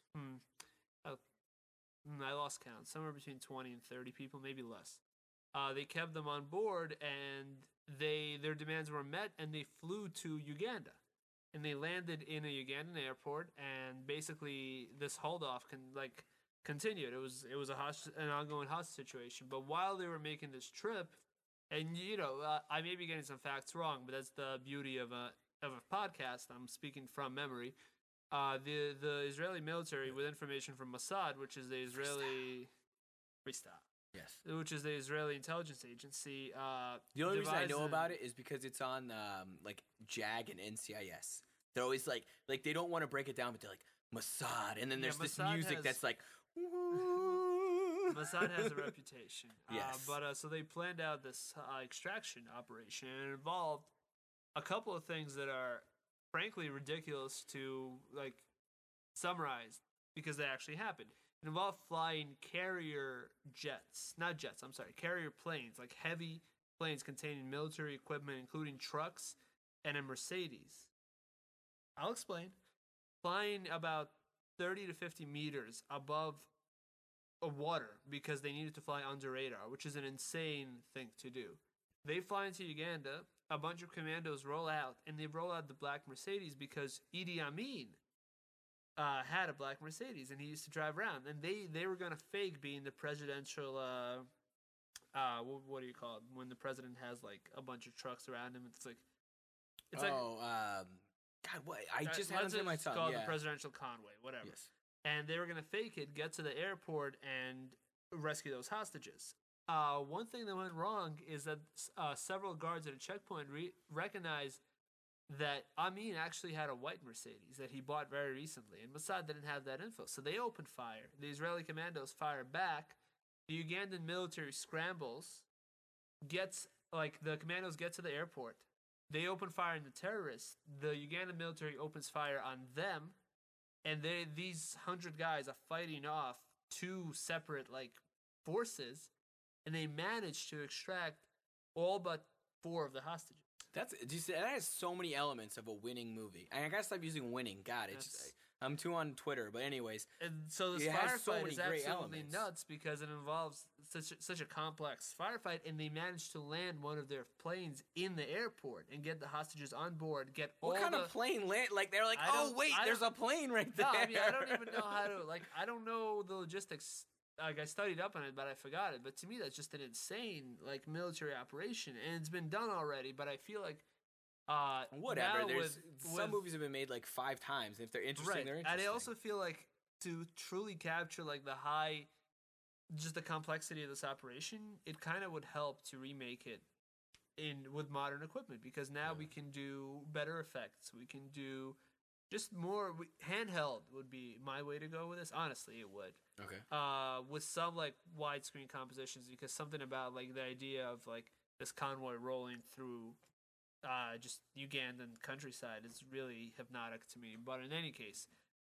[SPEAKER 1] I lost count, somewhere between 20 and 30 people, maybe less. They kept them on board, and their demands were met, and they flew to Uganda. And they landed in a Ugandan airport, and basically this hold-off continued. It was an ongoing hostage situation. But while they were making this trip, and I may be getting some facts wrong, but that's the beauty of a podcast. I'm speaking from memory. The Israeli military, with information from Mossad, which is the Israeli
[SPEAKER 2] Yes.
[SPEAKER 1] which is the Israeli intelligence agency.
[SPEAKER 2] The only reason I know
[SPEAKER 1] devised
[SPEAKER 2] about it is because it's on like JAG and NCIS. They're always like they don't want to break it down, but they're like Mossad, and then there's this
[SPEAKER 1] Mossad
[SPEAKER 2] music
[SPEAKER 1] has-
[SPEAKER 2] that's like.
[SPEAKER 1] Mossad has a reputation.
[SPEAKER 2] Yes.
[SPEAKER 1] So they planned out this extraction operation, and it involved a couple of things that are frankly ridiculous to summarize because they actually happened. It involved flying carrier planes, like heavy planes containing military equipment, including trucks and a Mercedes. I'll explain. Flying about 30 to 50 meters above water because they needed to fly under radar, which is an insane thing to do. They fly into Uganda, a bunch of commandos roll out, and they roll out the black Mercedes because Idi Amin had a black Mercedes, and he used to drive around. And they were going to fake being the presidential, what do you call it? When the president has, a bunch of trucks around him.
[SPEAKER 2] God, what? I just had
[SPEAKER 1] let's
[SPEAKER 2] it in my
[SPEAKER 1] just
[SPEAKER 2] tongue.
[SPEAKER 1] call it
[SPEAKER 2] Yeah.
[SPEAKER 1] the presidential convoy, whatever.
[SPEAKER 2] Yes.
[SPEAKER 1] And they were going to fake it, get to the airport, and rescue those hostages. One thing that went wrong is that several guards at a checkpoint recognized that Amin actually had a white Mercedes that he bought very recently, and Mossad didn't have that info. So they opened fire. The Israeli commandos fire back. The Ugandan military scrambles, the commandos get to the airport. They open fire on the terrorists. The Ugandan military opens fire on them, and these 100 guys are fighting off two separate forces, and they manage to extract all but 4 of the hostages.
[SPEAKER 2] That has so many elements of a winning movie. And I gotta stop using winning. God, I'm too on Twitter. But anyways,
[SPEAKER 1] And so this
[SPEAKER 2] It has so
[SPEAKER 1] firefight
[SPEAKER 2] many
[SPEAKER 1] is
[SPEAKER 2] great
[SPEAKER 1] absolutely
[SPEAKER 2] elements.
[SPEAKER 1] nuts because it involves such a complex firefight, and they managed to land one of their planes in the airport and get the hostages on board. Get
[SPEAKER 2] what
[SPEAKER 1] all
[SPEAKER 2] kind
[SPEAKER 1] the
[SPEAKER 2] of plane land? They're like,
[SPEAKER 1] I
[SPEAKER 2] oh
[SPEAKER 1] don't-
[SPEAKER 2] wait,
[SPEAKER 1] I
[SPEAKER 2] there's a
[SPEAKER 1] don't-
[SPEAKER 2] plane right there.
[SPEAKER 1] No, I mean I don't even know how to I don't know the logistics. I studied up on it, but I forgot it. But to me, that's just an insane military operation, and it's been done already. But I feel like
[SPEAKER 2] Whatever.
[SPEAKER 1] now
[SPEAKER 2] There's
[SPEAKER 1] with
[SPEAKER 2] some movies have been made 5 times. If they're interesting,
[SPEAKER 1] right.
[SPEAKER 2] they're
[SPEAKER 1] And
[SPEAKER 2] interesting.
[SPEAKER 1] I also feel like to truly capture the complexity of this operation, it kind of would help to remake it with modern equipment, because now we can do better effects. We can do just more handheld would be my way to go with this. Honestly, it would.
[SPEAKER 2] Okay.
[SPEAKER 1] With some widescreen compositions, because something about the idea of this convoy rolling through just Ugandan countryside is really hypnotic to me. But in any case,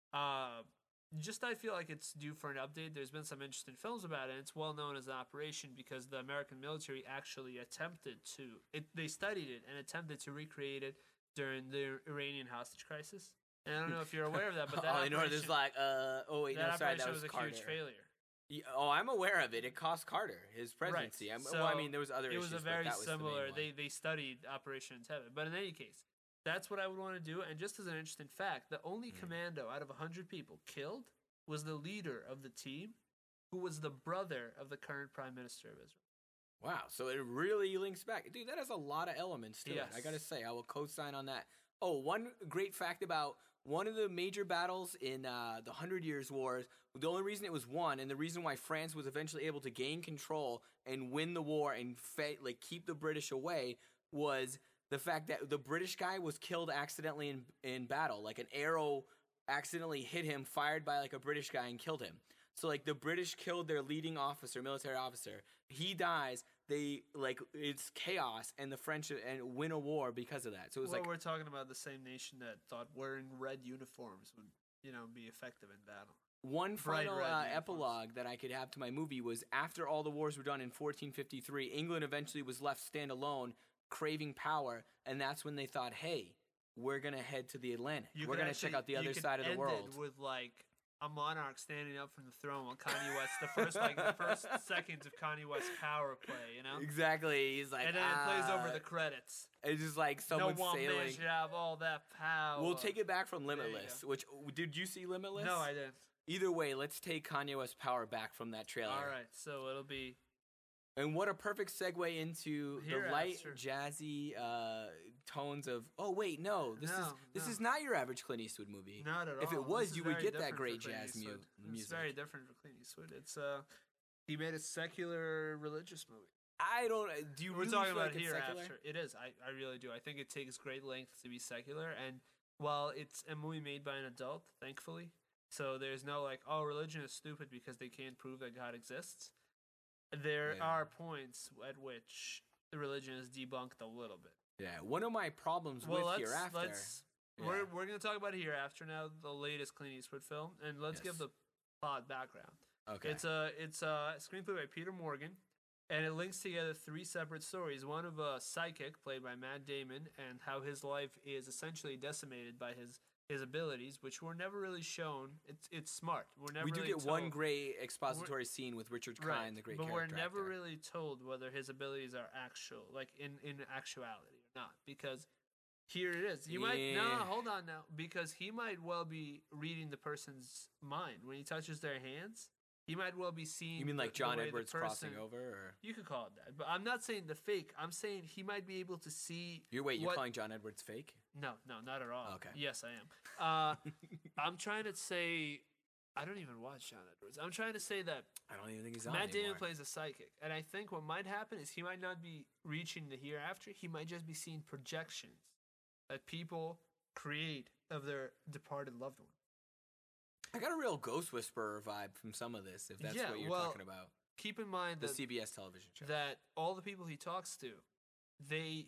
[SPEAKER 1] just I feel like it's due for an update. There's been some interesting films about it. And it's well known as an operation because the American military actually attempted to. They studied it and attempted to recreate it during the Iranian hostage crisis. And I don't know if you're aware of that, but that
[SPEAKER 2] All I know is
[SPEAKER 1] operation,
[SPEAKER 2] like, oh wait,
[SPEAKER 1] that
[SPEAKER 2] no, sorry,
[SPEAKER 1] operation
[SPEAKER 2] that was
[SPEAKER 1] a
[SPEAKER 2] Carter.
[SPEAKER 1] huge failure.
[SPEAKER 2] Oh, I'm aware of it. It cost Carter his presidency.
[SPEAKER 1] Right.
[SPEAKER 2] Well, I mean, there was other
[SPEAKER 1] It
[SPEAKER 2] issues,
[SPEAKER 1] was a
[SPEAKER 2] but
[SPEAKER 1] very
[SPEAKER 2] that was the main
[SPEAKER 1] similar.
[SPEAKER 2] one.
[SPEAKER 1] They studied Operation Entebbe, but in any case, that's what I would want to do. And just as an interesting fact, the only commando out of 100 people killed was the leader of the team, who was the brother of the current prime minister of Israel.
[SPEAKER 2] Wow, so it really links back. Dude, that has a lot of elements to it. I
[SPEAKER 1] Yes.
[SPEAKER 2] gotta say, I will co-sign on that. Oh, one great fact about one of the major battles in the 100 Years' Wars, the only reason it was won and the reason why France was eventually able to gain control and win the war and keep the British away was the fact that the British guy was killed accidentally in battle. Like an arrow accidentally hit him, fired by like a British guy, and killed him. So like the British killed their leading officer, military officer. He dies. They it's chaos, and the French and win a war because of that. So it was
[SPEAKER 1] Well,
[SPEAKER 2] like
[SPEAKER 1] we're talking about the same nation that thought wearing red uniforms would, be effective in battle.
[SPEAKER 2] one
[SPEAKER 1] bright
[SPEAKER 2] final
[SPEAKER 1] red uniforms.
[SPEAKER 2] epilogue that I could have to my movie was after all the wars were done in 1453, England eventually was left stand alone, craving power, and that's when they thought, hey, we're gonna head to the Atlantic. We're
[SPEAKER 1] could
[SPEAKER 2] gonna check out the
[SPEAKER 1] you
[SPEAKER 2] other
[SPEAKER 1] could
[SPEAKER 2] side of the
[SPEAKER 1] end
[SPEAKER 2] world.
[SPEAKER 1] it with like a monarch standing up from the throne while Kanye West, the first seconds of Kanye West's power play,
[SPEAKER 2] Exactly. He's like,
[SPEAKER 1] and then it plays over the credits.
[SPEAKER 2] It's just like
[SPEAKER 1] No
[SPEAKER 2] someone
[SPEAKER 1] one man
[SPEAKER 2] sailing.
[SPEAKER 1] should have all that power.
[SPEAKER 2] We'll take it back from
[SPEAKER 1] you
[SPEAKER 2] Limitless.
[SPEAKER 1] go.
[SPEAKER 2] Which did you see Limitless?
[SPEAKER 1] No, I didn't.
[SPEAKER 2] Either way, let's take Kanye West's power back from that trailer.
[SPEAKER 1] All right, so it'll be
[SPEAKER 2] And what a perfect segue into the light,
[SPEAKER 1] Hereafter.
[SPEAKER 2] jazzy tones of. Oh wait, no, this
[SPEAKER 1] No.
[SPEAKER 2] is not your average Clint Eastwood movie.
[SPEAKER 1] not at all.
[SPEAKER 2] If it
[SPEAKER 1] This
[SPEAKER 2] was,
[SPEAKER 1] is
[SPEAKER 2] you would
[SPEAKER 1] very
[SPEAKER 2] get that
[SPEAKER 1] different for
[SPEAKER 2] great
[SPEAKER 1] Clint
[SPEAKER 2] jazz
[SPEAKER 1] Eastwood.
[SPEAKER 2] music.
[SPEAKER 1] It's very different for Clint Eastwood. It's he made a secular religious movie.
[SPEAKER 2] I don't. Do you
[SPEAKER 1] We're
[SPEAKER 2] really
[SPEAKER 1] talking
[SPEAKER 2] feel
[SPEAKER 1] about
[SPEAKER 2] like it's secular?
[SPEAKER 1] Hereafter. It is. I really do. I think it takes great lengths to be secular, and while it's a movie made by an adult, thankfully, so there's no like, oh, religion is stupid because they can't prove that God exists. There
[SPEAKER 2] Yeah.
[SPEAKER 1] are points at which the religion is debunked a little bit.
[SPEAKER 2] Yeah. One of my problems with Hereafter.
[SPEAKER 1] We're going to talk about Hereafter now, the latest Clint Eastwood film, and let's give
[SPEAKER 2] Yes.
[SPEAKER 1] the plot background.
[SPEAKER 2] Okay.
[SPEAKER 1] It's a screenplay by Peter Morgan, and it links together three separate stories. One of a psychic played by Matt Damon, and how his life is essentially decimated by his abilities, which were never really shown. It's smart. We're never
[SPEAKER 2] we do
[SPEAKER 1] really
[SPEAKER 2] get one
[SPEAKER 1] told-
[SPEAKER 2] great expository scene with Richard Kind,
[SPEAKER 1] right,
[SPEAKER 2] the great
[SPEAKER 1] but
[SPEAKER 2] character
[SPEAKER 1] we're never
[SPEAKER 2] actor.
[SPEAKER 1] really told whether his abilities are actual, like in actuality or not, because. Here it is. You might no,
[SPEAKER 2] Yeah.
[SPEAKER 1] hold on now, because he might well be reading the person's mind when he touches their hands. He might well be seeing.
[SPEAKER 2] You mean like
[SPEAKER 1] the
[SPEAKER 2] John
[SPEAKER 1] way the
[SPEAKER 2] Edwards crossing
[SPEAKER 1] person-
[SPEAKER 2] over, or
[SPEAKER 1] You could call it that, but I'm not saying the fake. I'm saying he might be able to see.
[SPEAKER 2] you're
[SPEAKER 1] what-
[SPEAKER 2] calling John Edwards fake?
[SPEAKER 1] No, not at all.
[SPEAKER 2] Okay.
[SPEAKER 1] Yes, I am. I'm trying to say. I don't even watch John Edwards. I'm trying to say that
[SPEAKER 2] I don't even think he's on
[SPEAKER 1] Matt Damon
[SPEAKER 2] anymore.
[SPEAKER 1] plays a psychic, and I think what might happen is he might not be reaching the hereafter. He might just be seeing projections that people create of their departed loved one.
[SPEAKER 2] I got a real Ghost Whisperer vibe from some of this, if that's
[SPEAKER 1] Yeah,
[SPEAKER 2] what you're
[SPEAKER 1] well,
[SPEAKER 2] talking about.
[SPEAKER 1] Keep in mind
[SPEAKER 2] The
[SPEAKER 1] that
[SPEAKER 2] CBS television show.
[SPEAKER 1] that all the people he talks to, they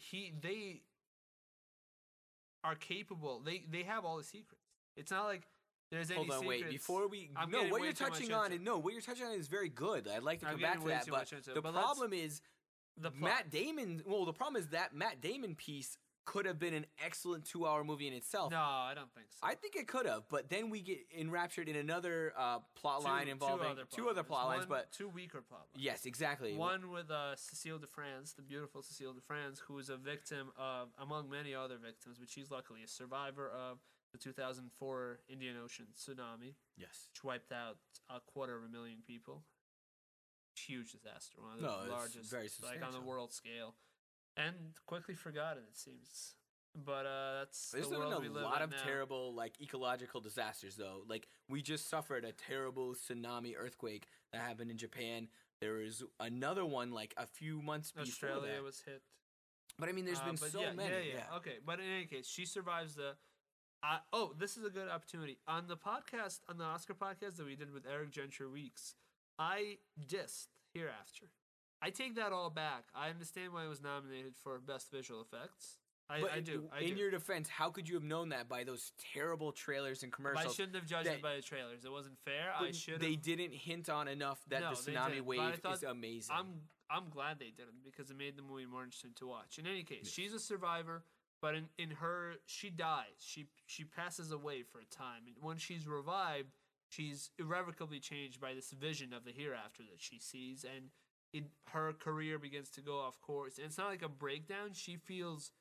[SPEAKER 1] are capable. They have all the secrets. It's not like there's any
[SPEAKER 2] Hold on,
[SPEAKER 1] secrets.
[SPEAKER 2] wait. Before we
[SPEAKER 1] I'm
[SPEAKER 2] no,
[SPEAKER 1] getting
[SPEAKER 2] what
[SPEAKER 1] way
[SPEAKER 2] you're
[SPEAKER 1] too much
[SPEAKER 2] touching on,
[SPEAKER 1] into it.
[SPEAKER 2] no, what you're touching on is very good. I'd like to
[SPEAKER 1] I'm
[SPEAKER 2] come back
[SPEAKER 1] getting
[SPEAKER 2] to
[SPEAKER 1] way
[SPEAKER 2] that,
[SPEAKER 1] too
[SPEAKER 2] but
[SPEAKER 1] much into it,
[SPEAKER 2] the
[SPEAKER 1] but let's-
[SPEAKER 2] problem is
[SPEAKER 1] the plot.
[SPEAKER 2] Matt Damon. Well, the problem is that Matt Damon piece could have been an excellent 2-hour movie in itself.
[SPEAKER 1] No, I don't think so.
[SPEAKER 2] I think it could have, but then we get enraptured in another plot line involving two other plot lines. But
[SPEAKER 1] two weaker plot lines.
[SPEAKER 2] yes, exactly.
[SPEAKER 1] One with Cecile de France, the beautiful Cecile de France, who is a victim of, among many other victims, but she's luckily a survivor of the 2004 Indian Ocean tsunami,
[SPEAKER 2] Yes.
[SPEAKER 1] which wiped out 250,000 people. Huge disaster, one of the
[SPEAKER 2] No, it's
[SPEAKER 1] largest,
[SPEAKER 2] very
[SPEAKER 1] like on the
[SPEAKER 2] substantial.
[SPEAKER 1] world scale, and quickly forgotten, it seems. But that's
[SPEAKER 2] There's
[SPEAKER 1] the world we
[SPEAKER 2] been a
[SPEAKER 1] live
[SPEAKER 2] lot
[SPEAKER 1] in
[SPEAKER 2] of
[SPEAKER 1] now.
[SPEAKER 2] terrible ecological disasters though. Like we just suffered a terrible tsunami earthquake that happened in Japan. There was another one like a few months before
[SPEAKER 1] Australia
[SPEAKER 2] that.
[SPEAKER 1] was hit.
[SPEAKER 2] But I mean, there's been
[SPEAKER 1] But
[SPEAKER 2] so
[SPEAKER 1] yeah,
[SPEAKER 2] many.
[SPEAKER 1] Yeah. Okay, but in any case, she survives the. This is a good opportunity on the podcast, on the Oscar podcast that we did with Eric Gentry Weeks. I dissed Hereafter. I take that all back. I understand why it was nominated for Best Visual Effects.
[SPEAKER 2] But
[SPEAKER 1] I do.
[SPEAKER 2] in your defense, how could you have known that by those terrible trailers and
[SPEAKER 1] But
[SPEAKER 2] commercials?
[SPEAKER 1] I shouldn't have judged it by the trailers. It wasn't fair. I
[SPEAKER 2] But
[SPEAKER 1] should.
[SPEAKER 2] They didn't hint on enough that
[SPEAKER 1] No,
[SPEAKER 2] the
[SPEAKER 1] they
[SPEAKER 2] tsunami
[SPEAKER 1] didn't, but I
[SPEAKER 2] wave
[SPEAKER 1] thought-
[SPEAKER 2] is amazing.
[SPEAKER 1] I'm glad they didn't because it made the movie more interesting to watch. In any case, she's a survivor, but in her she dies. She passes away for a time, and when she's revived, she's irrevocably changed by this vision of the hereafter that she sees, and her career begins to go off course. And it's not like a breakdown. She feels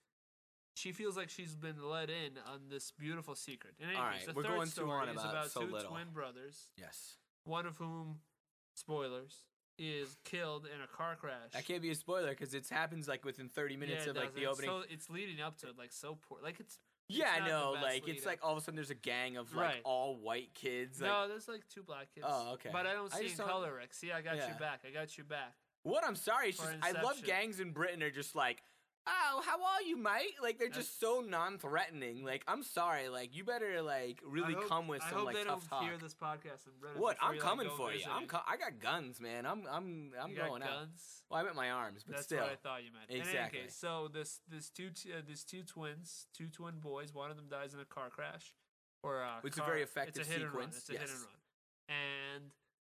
[SPEAKER 1] like she's been let in on this beautiful secret. In any
[SPEAKER 2] All
[SPEAKER 1] case,
[SPEAKER 2] right,
[SPEAKER 1] the
[SPEAKER 2] we're
[SPEAKER 1] third
[SPEAKER 2] going too
[SPEAKER 1] story
[SPEAKER 2] on
[SPEAKER 1] is
[SPEAKER 2] about
[SPEAKER 1] about
[SPEAKER 2] so
[SPEAKER 1] two
[SPEAKER 2] little.
[SPEAKER 1] twin brothers,
[SPEAKER 2] Yes.
[SPEAKER 1] one of whom, spoilers, is killed in a car crash.
[SPEAKER 2] That can't be a spoiler because it happens like within 30 minutes
[SPEAKER 1] it
[SPEAKER 2] of like
[SPEAKER 1] does,
[SPEAKER 2] the
[SPEAKER 1] and
[SPEAKER 2] opening.
[SPEAKER 1] So it's leading up to it, like so poor. Like it's
[SPEAKER 2] Yeah, I
[SPEAKER 1] not the
[SPEAKER 2] know.
[SPEAKER 1] best
[SPEAKER 2] Like
[SPEAKER 1] lead
[SPEAKER 2] it's
[SPEAKER 1] up.
[SPEAKER 2] like all of a sudden there's a gang of like
[SPEAKER 1] Right.
[SPEAKER 2] all white kids. Like,
[SPEAKER 1] no, there's like two black kids.
[SPEAKER 2] Oh, okay.
[SPEAKER 1] But I don't
[SPEAKER 2] I
[SPEAKER 1] see
[SPEAKER 2] just
[SPEAKER 1] in
[SPEAKER 2] don't-
[SPEAKER 1] color, Rick. See, I got
[SPEAKER 2] Yeah.
[SPEAKER 1] you back. I got you back.
[SPEAKER 2] what? I'm sorry. It's
[SPEAKER 1] For
[SPEAKER 2] just I love
[SPEAKER 1] Inception.
[SPEAKER 2] gangs in Britain are just like, oh, how are you, mate? Like they're just so non-threatening. Like I'm sorry. Like you better like really
[SPEAKER 1] I hope,
[SPEAKER 2] come with
[SPEAKER 1] I
[SPEAKER 2] some
[SPEAKER 1] hope
[SPEAKER 2] like
[SPEAKER 1] they
[SPEAKER 2] tough
[SPEAKER 1] don't
[SPEAKER 2] talk.
[SPEAKER 1] hear this podcast and Reddit
[SPEAKER 2] What?
[SPEAKER 1] before
[SPEAKER 2] I'm
[SPEAKER 1] you,
[SPEAKER 2] coming
[SPEAKER 1] go
[SPEAKER 2] for you.
[SPEAKER 1] visit
[SPEAKER 2] I'm
[SPEAKER 1] it.
[SPEAKER 2] I got guns, man. I'm
[SPEAKER 1] You
[SPEAKER 2] going
[SPEAKER 1] got
[SPEAKER 2] out.
[SPEAKER 1] guns.
[SPEAKER 2] Well, I meant my arms, but
[SPEAKER 1] That's
[SPEAKER 2] still.
[SPEAKER 1] what I thought you meant. In
[SPEAKER 2] Exactly.
[SPEAKER 1] any case, so this two twins, two twin boys. One of them dies in a car crash, or
[SPEAKER 2] It's a very
[SPEAKER 1] it's
[SPEAKER 2] effective
[SPEAKER 1] a hit and run.
[SPEAKER 2] sequence,
[SPEAKER 1] It's a hit
[SPEAKER 2] yes.
[SPEAKER 1] and run. And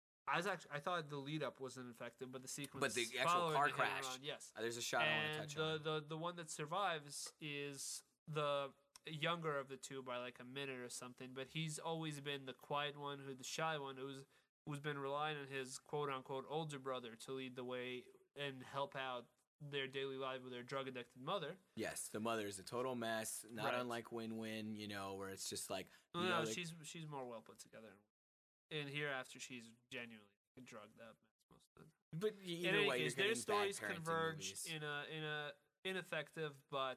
[SPEAKER 1] I thought the lead up wasn't effective, but the sequence.
[SPEAKER 2] But the actual
[SPEAKER 1] following
[SPEAKER 2] car
[SPEAKER 1] the hit and
[SPEAKER 2] crash.
[SPEAKER 1] run, yes.
[SPEAKER 2] There's a shot I want to
[SPEAKER 1] And
[SPEAKER 2] touch on.
[SPEAKER 1] the one that survives is the younger of the two by like a minute or something, but he's always been the quiet one, the shy one, who's been relying on his quote unquote older brother to lead the way and help out their daily life with their drug addicted mother.
[SPEAKER 2] Yes, the mother is a total mess, not
[SPEAKER 1] Right.
[SPEAKER 2] unlike Win-Win, where it's just like, you
[SPEAKER 1] No,
[SPEAKER 2] know,
[SPEAKER 1] no,
[SPEAKER 2] like-
[SPEAKER 1] she's more well put together. And hereafter, she's genuinely a drugged up mess most of the time.
[SPEAKER 2] but
[SPEAKER 1] In
[SPEAKER 2] either
[SPEAKER 1] any
[SPEAKER 2] way,
[SPEAKER 1] case,
[SPEAKER 2] you're
[SPEAKER 1] their
[SPEAKER 2] getting
[SPEAKER 1] stories
[SPEAKER 2] bad parenting
[SPEAKER 1] converge
[SPEAKER 2] movies.
[SPEAKER 1] in a ineffective but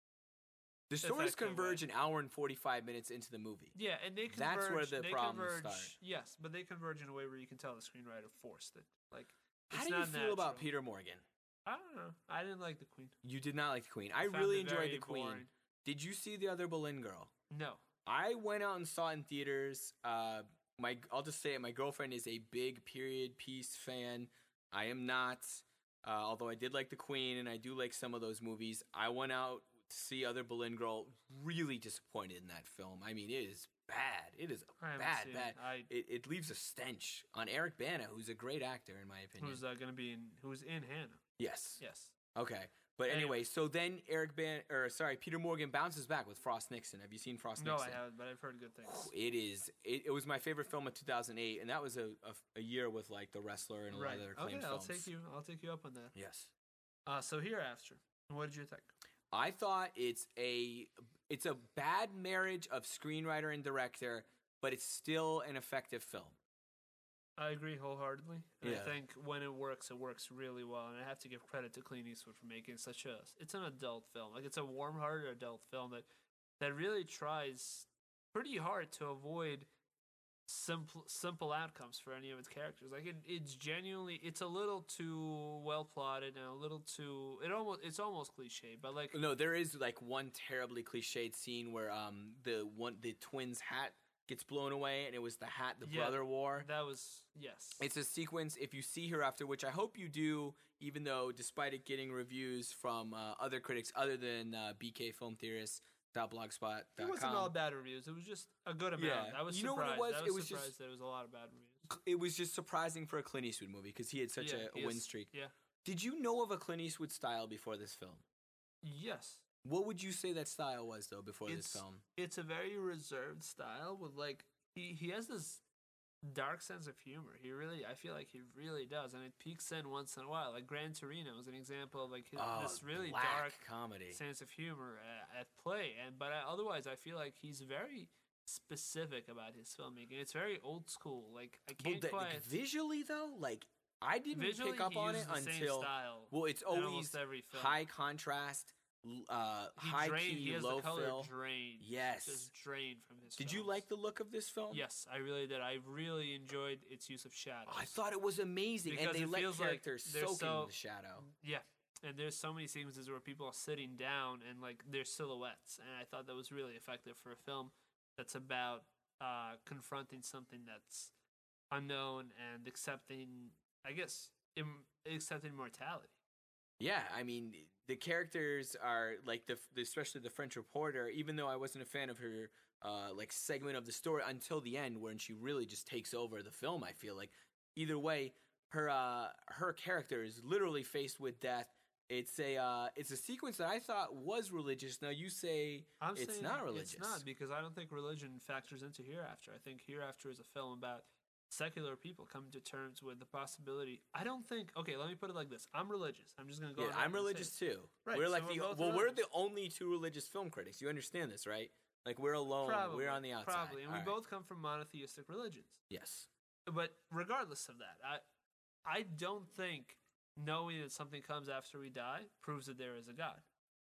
[SPEAKER 2] The stories
[SPEAKER 1] effective
[SPEAKER 2] converge
[SPEAKER 1] way.
[SPEAKER 2] an hour and 45 minutes into the movie.
[SPEAKER 1] yeah, and they converge.
[SPEAKER 2] That's where the
[SPEAKER 1] they
[SPEAKER 2] problems
[SPEAKER 1] converge,
[SPEAKER 2] start.
[SPEAKER 1] Yes, but they converge in a way where you can tell the screenwriter forced it. Like,
[SPEAKER 2] How
[SPEAKER 1] it's
[SPEAKER 2] do you
[SPEAKER 1] not
[SPEAKER 2] feel about
[SPEAKER 1] natural.
[SPEAKER 2] Peter Morgan?
[SPEAKER 1] I don't know. I didn't like the Queen.
[SPEAKER 2] You did not like the Queen. I
[SPEAKER 1] found
[SPEAKER 2] really
[SPEAKER 1] it
[SPEAKER 2] enjoyed
[SPEAKER 1] very
[SPEAKER 2] the Queen.
[SPEAKER 1] boring.
[SPEAKER 2] Did you see the other Boleyn girl?
[SPEAKER 1] No.
[SPEAKER 2] I went out and saw it in theaters. I'll just say it. My girlfriend is a big period piece fan. I am not. Although I did like the Queen and I do like some of those movies. I went out to see Other Boleyn Girl. Really disappointed in that film. I mean, it is bad. It is
[SPEAKER 1] I haven't
[SPEAKER 2] bad,
[SPEAKER 1] seen
[SPEAKER 2] bad.
[SPEAKER 1] it.
[SPEAKER 2] It leaves a stench on Eric Bana, who's a great actor in my opinion.
[SPEAKER 1] Who's going to be in? Who's in Hannah?
[SPEAKER 2] Yes.
[SPEAKER 1] Yes.
[SPEAKER 2] Okay. But
[SPEAKER 1] Anyway.
[SPEAKER 2] anyway, so then Peter Morgan bounces back with Frost Nixon. Have you seen Frost
[SPEAKER 1] No,
[SPEAKER 2] Nixon?
[SPEAKER 1] I haven't, but I've heard good things.
[SPEAKER 2] It was my favorite film of 2008, and that was a year with like The Wrestler and a lot
[SPEAKER 1] Right.
[SPEAKER 2] of other
[SPEAKER 1] Okay,
[SPEAKER 2] acclaimed
[SPEAKER 1] I'll
[SPEAKER 2] films.
[SPEAKER 1] take you up on that.
[SPEAKER 2] Yes,
[SPEAKER 1] So hereafter, what did you think?
[SPEAKER 2] I thought it's a bad marriage of screenwriter and director, but it's still an effective film.
[SPEAKER 1] I agree wholeheartedly. And
[SPEAKER 2] Yeah.
[SPEAKER 1] I think when it works really well. And I have to give credit to Clint Eastwood for making it's an adult film. Like it's a warm-hearted adult film that really tries pretty hard to avoid simple outcomes for any of its characters. Like it's genuinely, it's a little too well plotted and a little too. It's almost cliche, but like
[SPEAKER 2] No, there is like one terribly cliched scene where the twins' hat gets blown away, and it was the hat the
[SPEAKER 1] Yeah,
[SPEAKER 2] brother wore.
[SPEAKER 1] that was yes.
[SPEAKER 2] It's a sequence, if you see Hereafter, which I hope you do, even though despite it getting reviews from other critics other than bkfilmtheorist.blogspot.com.
[SPEAKER 1] It wasn't all bad reviews. It was just a good amount.
[SPEAKER 2] Yeah.
[SPEAKER 1] I was
[SPEAKER 2] You know what it
[SPEAKER 1] surprised.
[SPEAKER 2] was?
[SPEAKER 1] I
[SPEAKER 2] It
[SPEAKER 1] was
[SPEAKER 2] was just-
[SPEAKER 1] surprised there was a lot of bad reviews.
[SPEAKER 2] It was just surprising for a Clint Eastwood movie because he had such
[SPEAKER 1] Yeah,
[SPEAKER 2] a
[SPEAKER 1] he
[SPEAKER 2] win
[SPEAKER 1] is-
[SPEAKER 2] streak.
[SPEAKER 1] Yeah.
[SPEAKER 2] Did you know of a Clint Eastwood style before this film?
[SPEAKER 1] Yes.
[SPEAKER 2] What would you say that style was, though, before this film?
[SPEAKER 1] It's a very reserved style with like he has this dark sense of humor. I feel like he really does, and it peaks in once in a while. Like Gran Torino is an example of like this really
[SPEAKER 2] black
[SPEAKER 1] dark
[SPEAKER 2] comedy.
[SPEAKER 1] sense of humor at play. But otherwise, I feel like he's very specific about his filmmaking. It's very old school. Like I
[SPEAKER 2] Well,
[SPEAKER 1] can't quite.
[SPEAKER 2] visually, though, like I didn't
[SPEAKER 1] Visually,
[SPEAKER 2] pick up
[SPEAKER 1] he
[SPEAKER 2] on it
[SPEAKER 1] uses the same
[SPEAKER 2] until
[SPEAKER 1] style
[SPEAKER 2] well, it's
[SPEAKER 1] in
[SPEAKER 2] always
[SPEAKER 1] almost every film.
[SPEAKER 2] high contrast, high key,
[SPEAKER 1] He has
[SPEAKER 2] low
[SPEAKER 1] the color
[SPEAKER 2] fill.
[SPEAKER 1] drained.
[SPEAKER 2] Yes.
[SPEAKER 1] Just drained from his.
[SPEAKER 2] Did you
[SPEAKER 1] films.
[SPEAKER 2] like the look of this film?
[SPEAKER 1] Yes, I really did. I really enjoyed its use of shadows.
[SPEAKER 2] I thought it was amazing,
[SPEAKER 1] Because
[SPEAKER 2] and they
[SPEAKER 1] it
[SPEAKER 2] let
[SPEAKER 1] feels like
[SPEAKER 2] characters
[SPEAKER 1] they're
[SPEAKER 2] soak
[SPEAKER 1] so-
[SPEAKER 2] in the shadow.
[SPEAKER 1] Yeah, and there's so many sequences where people are sitting down and like their silhouettes, and I thought that was really effective for a film that's about confronting something that's unknown and accepting, I guess, accepting mortality.
[SPEAKER 2] Yeah, I mean, the characters are like especially the French reporter. Even though I wasn't a fan of her, like segment of the story until the end, when she really just takes over the film. I feel like either way, her character is literally faced with death. It's a sequence that I thought was religious. Now you say it's
[SPEAKER 1] saying
[SPEAKER 2] not religious.
[SPEAKER 1] It's not, because I don't think religion factors into Hereafter. I think Hereafter is a film about secular people coming to terms with the possibility. I don't think. Okay, let me put it like this. I'm religious. I'm just gonna go.
[SPEAKER 2] Yeah,
[SPEAKER 1] on record
[SPEAKER 2] I'm
[SPEAKER 1] and say
[SPEAKER 2] religious
[SPEAKER 1] it.
[SPEAKER 2] too.
[SPEAKER 1] Right,
[SPEAKER 2] We're
[SPEAKER 1] so
[SPEAKER 2] like
[SPEAKER 1] we're both
[SPEAKER 2] we're
[SPEAKER 1] religious.
[SPEAKER 2] the only two religious film critics. You understand this, right? Like we're alone.
[SPEAKER 1] Probably,
[SPEAKER 2] We're on the outside.
[SPEAKER 1] Probably, and we
[SPEAKER 2] All right.
[SPEAKER 1] both come from monotheistic religions.
[SPEAKER 2] Yes.
[SPEAKER 1] But regardless of that, I don't think knowing that something comes after we die proves that there is a God.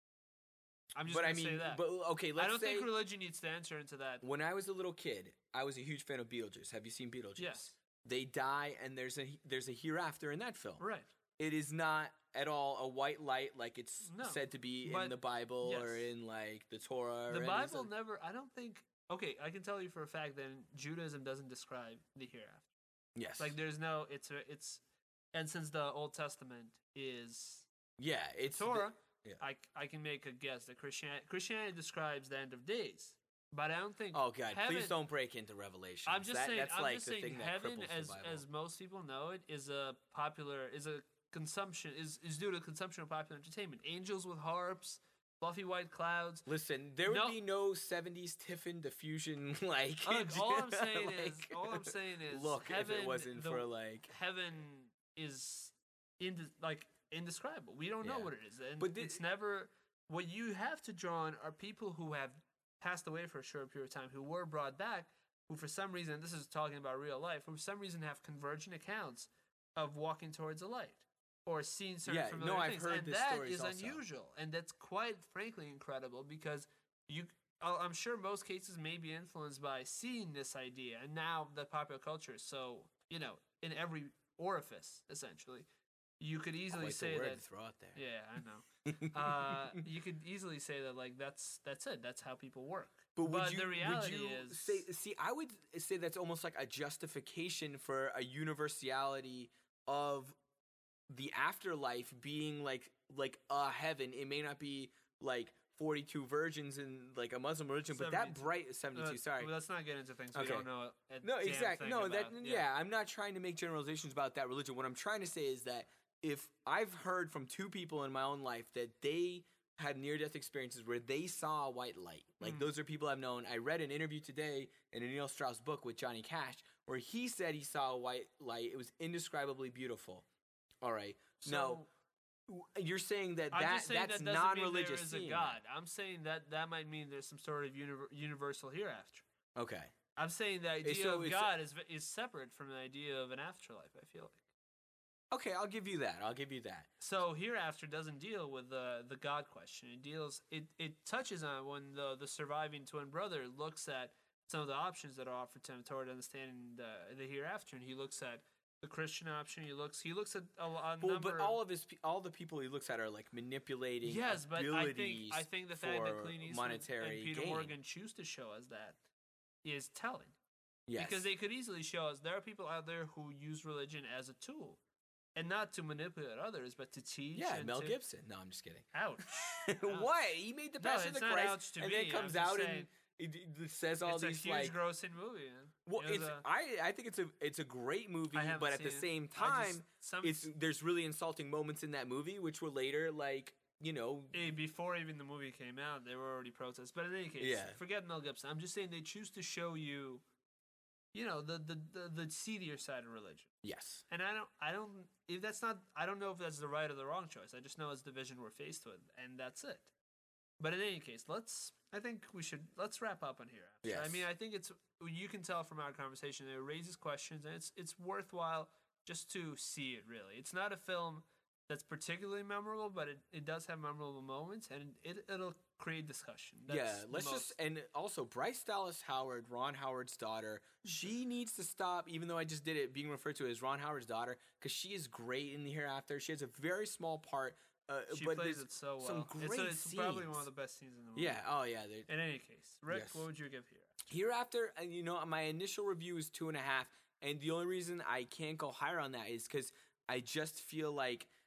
[SPEAKER 1] I'm just
[SPEAKER 2] But
[SPEAKER 1] gonna
[SPEAKER 2] I mean,
[SPEAKER 1] say that.
[SPEAKER 2] but okay, let's
[SPEAKER 1] I don't
[SPEAKER 2] say
[SPEAKER 1] think religion needs to enter into that.
[SPEAKER 2] when I was a little kid, I was a huge fan of Beetlejuice. Have you seen Beetlejuice?
[SPEAKER 1] Yes.
[SPEAKER 2] They die, and there's a hereafter in that film.
[SPEAKER 1] Right.
[SPEAKER 2] It is not at all a white light like it's
[SPEAKER 1] No,
[SPEAKER 2] said to be in
[SPEAKER 1] but-
[SPEAKER 2] the Bible or
[SPEAKER 1] yes.
[SPEAKER 2] in like the Torah. or
[SPEAKER 1] The
[SPEAKER 2] any
[SPEAKER 1] Bible
[SPEAKER 2] other-
[SPEAKER 1] never. I don't think. Okay, I can tell you for a fact that Judaism doesn't describe the hereafter.
[SPEAKER 2] Yes.
[SPEAKER 1] Like, there's no. It's, and since the Old Testament is
[SPEAKER 2] yeah, it's the-
[SPEAKER 1] Torah,
[SPEAKER 2] yeah.
[SPEAKER 1] I can make a guess that Christianity describes the end of days, but I don't think.
[SPEAKER 2] Oh God!
[SPEAKER 1] heaven,
[SPEAKER 2] Please don't break into Revelation.
[SPEAKER 1] I'm just saying.
[SPEAKER 2] That's
[SPEAKER 1] I'm
[SPEAKER 2] like
[SPEAKER 1] just
[SPEAKER 2] the
[SPEAKER 1] saying.
[SPEAKER 2] thing that
[SPEAKER 1] Heaven,
[SPEAKER 2] cripples
[SPEAKER 1] as
[SPEAKER 2] the Bible.
[SPEAKER 1] as most people know it, is a consumption is due to consumption of popular entertainment. Angels with harps, fluffy white clouds.
[SPEAKER 2] Listen, there would
[SPEAKER 1] No-
[SPEAKER 2] be no '70s Tiffin diffusion like.
[SPEAKER 1] Look, all I'm saying is,
[SPEAKER 2] like-
[SPEAKER 1] all I'm saying is,
[SPEAKER 2] look,
[SPEAKER 1] heaven,
[SPEAKER 2] if it wasn't
[SPEAKER 1] the-
[SPEAKER 2] for like.
[SPEAKER 1] heaven is indescribable. We don't know
[SPEAKER 2] Yeah.
[SPEAKER 1] what it is, and
[SPEAKER 2] But
[SPEAKER 1] it's never. What you have to draw on are people who have passed away for a short period of time, who were brought back, who for some reason, this is talking about real life, who for some reason have convergent accounts of walking towards the light or seeing certain
[SPEAKER 2] Yeah,
[SPEAKER 1] familiar
[SPEAKER 2] no, I've
[SPEAKER 1] things,
[SPEAKER 2] heard
[SPEAKER 1] and
[SPEAKER 2] this
[SPEAKER 1] that
[SPEAKER 2] stories
[SPEAKER 1] is
[SPEAKER 2] also.
[SPEAKER 1] unusual, and that's quite frankly incredible because I'm sure most cases may be influenced by seeing this idea, and now the popular culture is so in every orifice essentially. You could easily
[SPEAKER 2] Quite
[SPEAKER 1] say
[SPEAKER 2] the word
[SPEAKER 1] that.
[SPEAKER 2] to throw out there.
[SPEAKER 1] Yeah, I know. You could easily say that like that's it. That's how people work.
[SPEAKER 2] But would
[SPEAKER 1] the reality
[SPEAKER 2] would you
[SPEAKER 1] is
[SPEAKER 2] say? See, I would say that's almost like a justification for a universality of the afterlife being like a heaven. It may not be like 42 virgins in like a Muslim religion, but that
[SPEAKER 1] 72.
[SPEAKER 2] bright 72. Sorry.
[SPEAKER 1] Well, let's not get into things we
[SPEAKER 2] Okay.
[SPEAKER 1] don't know.
[SPEAKER 2] No,
[SPEAKER 1] damn
[SPEAKER 2] exactly.
[SPEAKER 1] thing
[SPEAKER 2] No,
[SPEAKER 1] about.
[SPEAKER 2] yeah, I'm not trying to make generalizations about that religion. What I'm trying to say is that if I've heard from two people in my own life that they had near-death experiences where they saw a white light, like those are people I've known. I read an interview today in a Neil Strauss book with Johnny Cash where he said he saw a white light. It was indescribably beautiful. All right. Now, you're saying that
[SPEAKER 1] I'm just saying
[SPEAKER 2] that's
[SPEAKER 1] that doesn't mean
[SPEAKER 2] non-religious
[SPEAKER 1] there is a
[SPEAKER 2] seeing
[SPEAKER 1] God.
[SPEAKER 2] that.
[SPEAKER 1] I'm saying that might mean there's some sort of universal hereafter.
[SPEAKER 2] Okay.
[SPEAKER 1] I'm saying the idea
[SPEAKER 2] so
[SPEAKER 1] of
[SPEAKER 2] it's-
[SPEAKER 1] God is separate from the idea of an afterlife. I feel like.
[SPEAKER 2] Okay, I'll give you that.
[SPEAKER 1] So hereafter doesn't deal with the God question. It touches on when the surviving twin brother looks at some of the options that are offered to him toward understanding the hereafter, and he looks at the Christian option. He looks at a
[SPEAKER 2] Well,
[SPEAKER 1] number.
[SPEAKER 2] but all the people he looks at are like manipulating.
[SPEAKER 1] yes, but
[SPEAKER 2] abilities
[SPEAKER 1] I think the fact that
[SPEAKER 2] for
[SPEAKER 1] Clint Eastwood
[SPEAKER 2] monetary
[SPEAKER 1] and Peter
[SPEAKER 2] gain.
[SPEAKER 1] Morgan choose to show us that is telling.
[SPEAKER 2] Yes.
[SPEAKER 1] Because they could easily show us there are people out there who use religion as a tool, and not to manipulate others, but to teach.
[SPEAKER 2] Yeah,
[SPEAKER 1] and
[SPEAKER 2] Mel
[SPEAKER 1] to,
[SPEAKER 2] Gibson. No, I'm just kidding.
[SPEAKER 1] Ouch.
[SPEAKER 2] What? He made the
[SPEAKER 1] No,
[SPEAKER 2] Passion of
[SPEAKER 1] it's
[SPEAKER 2] the
[SPEAKER 1] not
[SPEAKER 2] Christ,
[SPEAKER 1] ouch to
[SPEAKER 2] and
[SPEAKER 1] me,
[SPEAKER 2] then
[SPEAKER 1] I'm
[SPEAKER 2] comes
[SPEAKER 1] just
[SPEAKER 2] out and
[SPEAKER 1] saying
[SPEAKER 2] it says all
[SPEAKER 1] It's a
[SPEAKER 2] these
[SPEAKER 1] huge
[SPEAKER 2] like.
[SPEAKER 1] grossing movie. Man.
[SPEAKER 2] Well,
[SPEAKER 1] It was
[SPEAKER 2] I think it's a great movie,
[SPEAKER 1] I haven't
[SPEAKER 2] but at the
[SPEAKER 1] seen it.
[SPEAKER 2] same
[SPEAKER 1] I
[SPEAKER 2] time,
[SPEAKER 1] just-
[SPEAKER 2] there's really insulting moments in that movie, which were later like
[SPEAKER 1] before even the movie came out, there were already protests. But in any case,
[SPEAKER 2] Yeah.
[SPEAKER 1] forget Mel Gibson. I'm just saying they choose to show you, the seedier side of religion.
[SPEAKER 2] yes.
[SPEAKER 1] And I don't. If that's not, I don't know if that's the right or the wrong choice. I just know it's the vision we're faced with, and that's it. But in any case, let's wrap up on here.
[SPEAKER 2] Yes.
[SPEAKER 1] I mean, I think you can tell from our conversation that it raises questions, and it's worthwhile just to see it. Really, it's not a film that's particularly memorable, but it does have memorable moments, and it'll create discussion. That's
[SPEAKER 2] Yeah,
[SPEAKER 1] the
[SPEAKER 2] let's
[SPEAKER 1] most-
[SPEAKER 2] and also Bryce Dallas Howard, Ron Howard's daughter, she needs to stop, even though I just did it being referred to as Ron Howard's daughter, because she is great in the Hereafter. She has a very small part,
[SPEAKER 1] She
[SPEAKER 2] but
[SPEAKER 1] plays
[SPEAKER 2] there's
[SPEAKER 1] it so well.
[SPEAKER 2] some great
[SPEAKER 1] it's probably one of
[SPEAKER 2] scenes.
[SPEAKER 1] the best scenes in the movie.
[SPEAKER 2] Yeah, oh yeah.
[SPEAKER 1] In any case, Rick,
[SPEAKER 2] Yes.
[SPEAKER 1] what would you give here?
[SPEAKER 2] Hereafter, and my initial review is 2.5, and the only reason I can't go higher on that is because I just feel like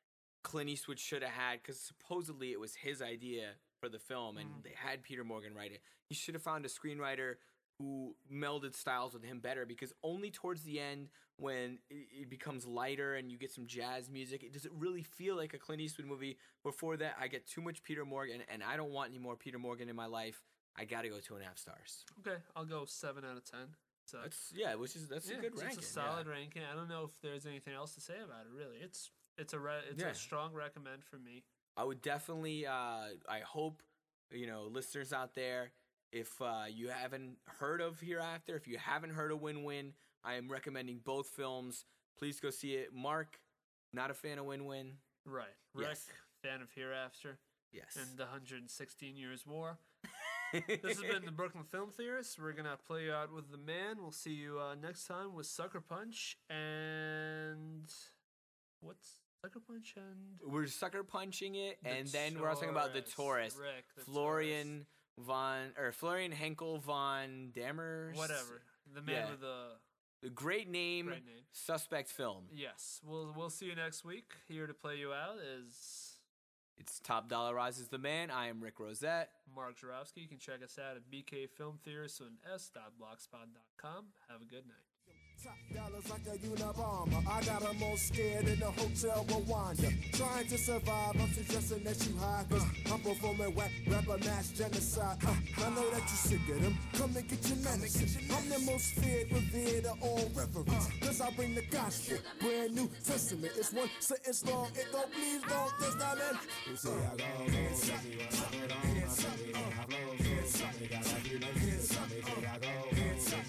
[SPEAKER 2] Clint Eastwood should have had, because supposedly it was his idea for the film, and they had Peter Morgan write it. He should have found a screenwriter who melded styles with him better, because only towards the end, when it becomes lighter and you get some jazz music, does it really feel like a Clint Eastwood movie. Before that, I get too much Peter Morgan, and I don't want any more Peter Morgan in my life. I gotta go 2.5 stars.
[SPEAKER 1] Okay, I'll go 7 out of 10. So
[SPEAKER 2] That's a good ranking.
[SPEAKER 1] It's a solid ranking. I don't know if there's anything else to say about it. Really, it's
[SPEAKER 2] Yeah.
[SPEAKER 1] a strong recommend for me.
[SPEAKER 2] I would definitely, I hope, listeners out there, if you haven't heard of Hereafter, if you haven't heard of Win-Win, I am recommending both films. Please go see it. Mark, not a fan of Win-Win.
[SPEAKER 1] Right, Rick,
[SPEAKER 2] Yes.
[SPEAKER 1] fan of Hereafter
[SPEAKER 2] Yes.
[SPEAKER 1] and the 116 Years War. This has been the Brooklyn Film Theorists. We're gonna play you out with The Man. We'll see you next time with Sucker Punch and what's Sucker Punch and
[SPEAKER 2] We're sucker punching it,
[SPEAKER 1] The
[SPEAKER 2] and then we're also talking about the Taurus.
[SPEAKER 1] Rick, the
[SPEAKER 2] Florian Henkel von Dammers.
[SPEAKER 1] Taurus. Whatever. The man
[SPEAKER 2] Yeah.
[SPEAKER 1] with the
[SPEAKER 2] A great name.
[SPEAKER 1] Great name.
[SPEAKER 2] Suspect film.
[SPEAKER 1] yes. We'll see you next week. Here to play you out is
[SPEAKER 2] It's Top Dollar Rises the Man. I am Rick Rosette.
[SPEAKER 1] Mark Jarowski. You can check us out at BK Film Theorists on s.blogspot.com. Have a good night.
[SPEAKER 4] Top dollars like a Unabomber. I got 'em all scared in the hotel Rwanda. Trying to survive, I'm suggesting that you hide. Cause I'm performing whack rapper mass genocide. I know that you sick of them. Come and get your medicine. I'm the most feared, revered of all reverence. Cause I bring the gospel, brand new testament. It's one sentence long, it don't please don't testament. You see, I go, hands up, hands up, hands up, hands up, hands up, hands up,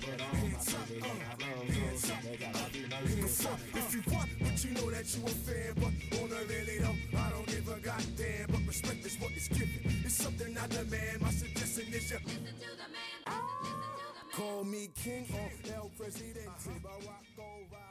[SPEAKER 4] if you want, but you know that you a fan, but on a really though, I don't give a goddamn. But respect is what is given. It's something I demand. My suggestion is you call me King or El Presidente. Barack Obama.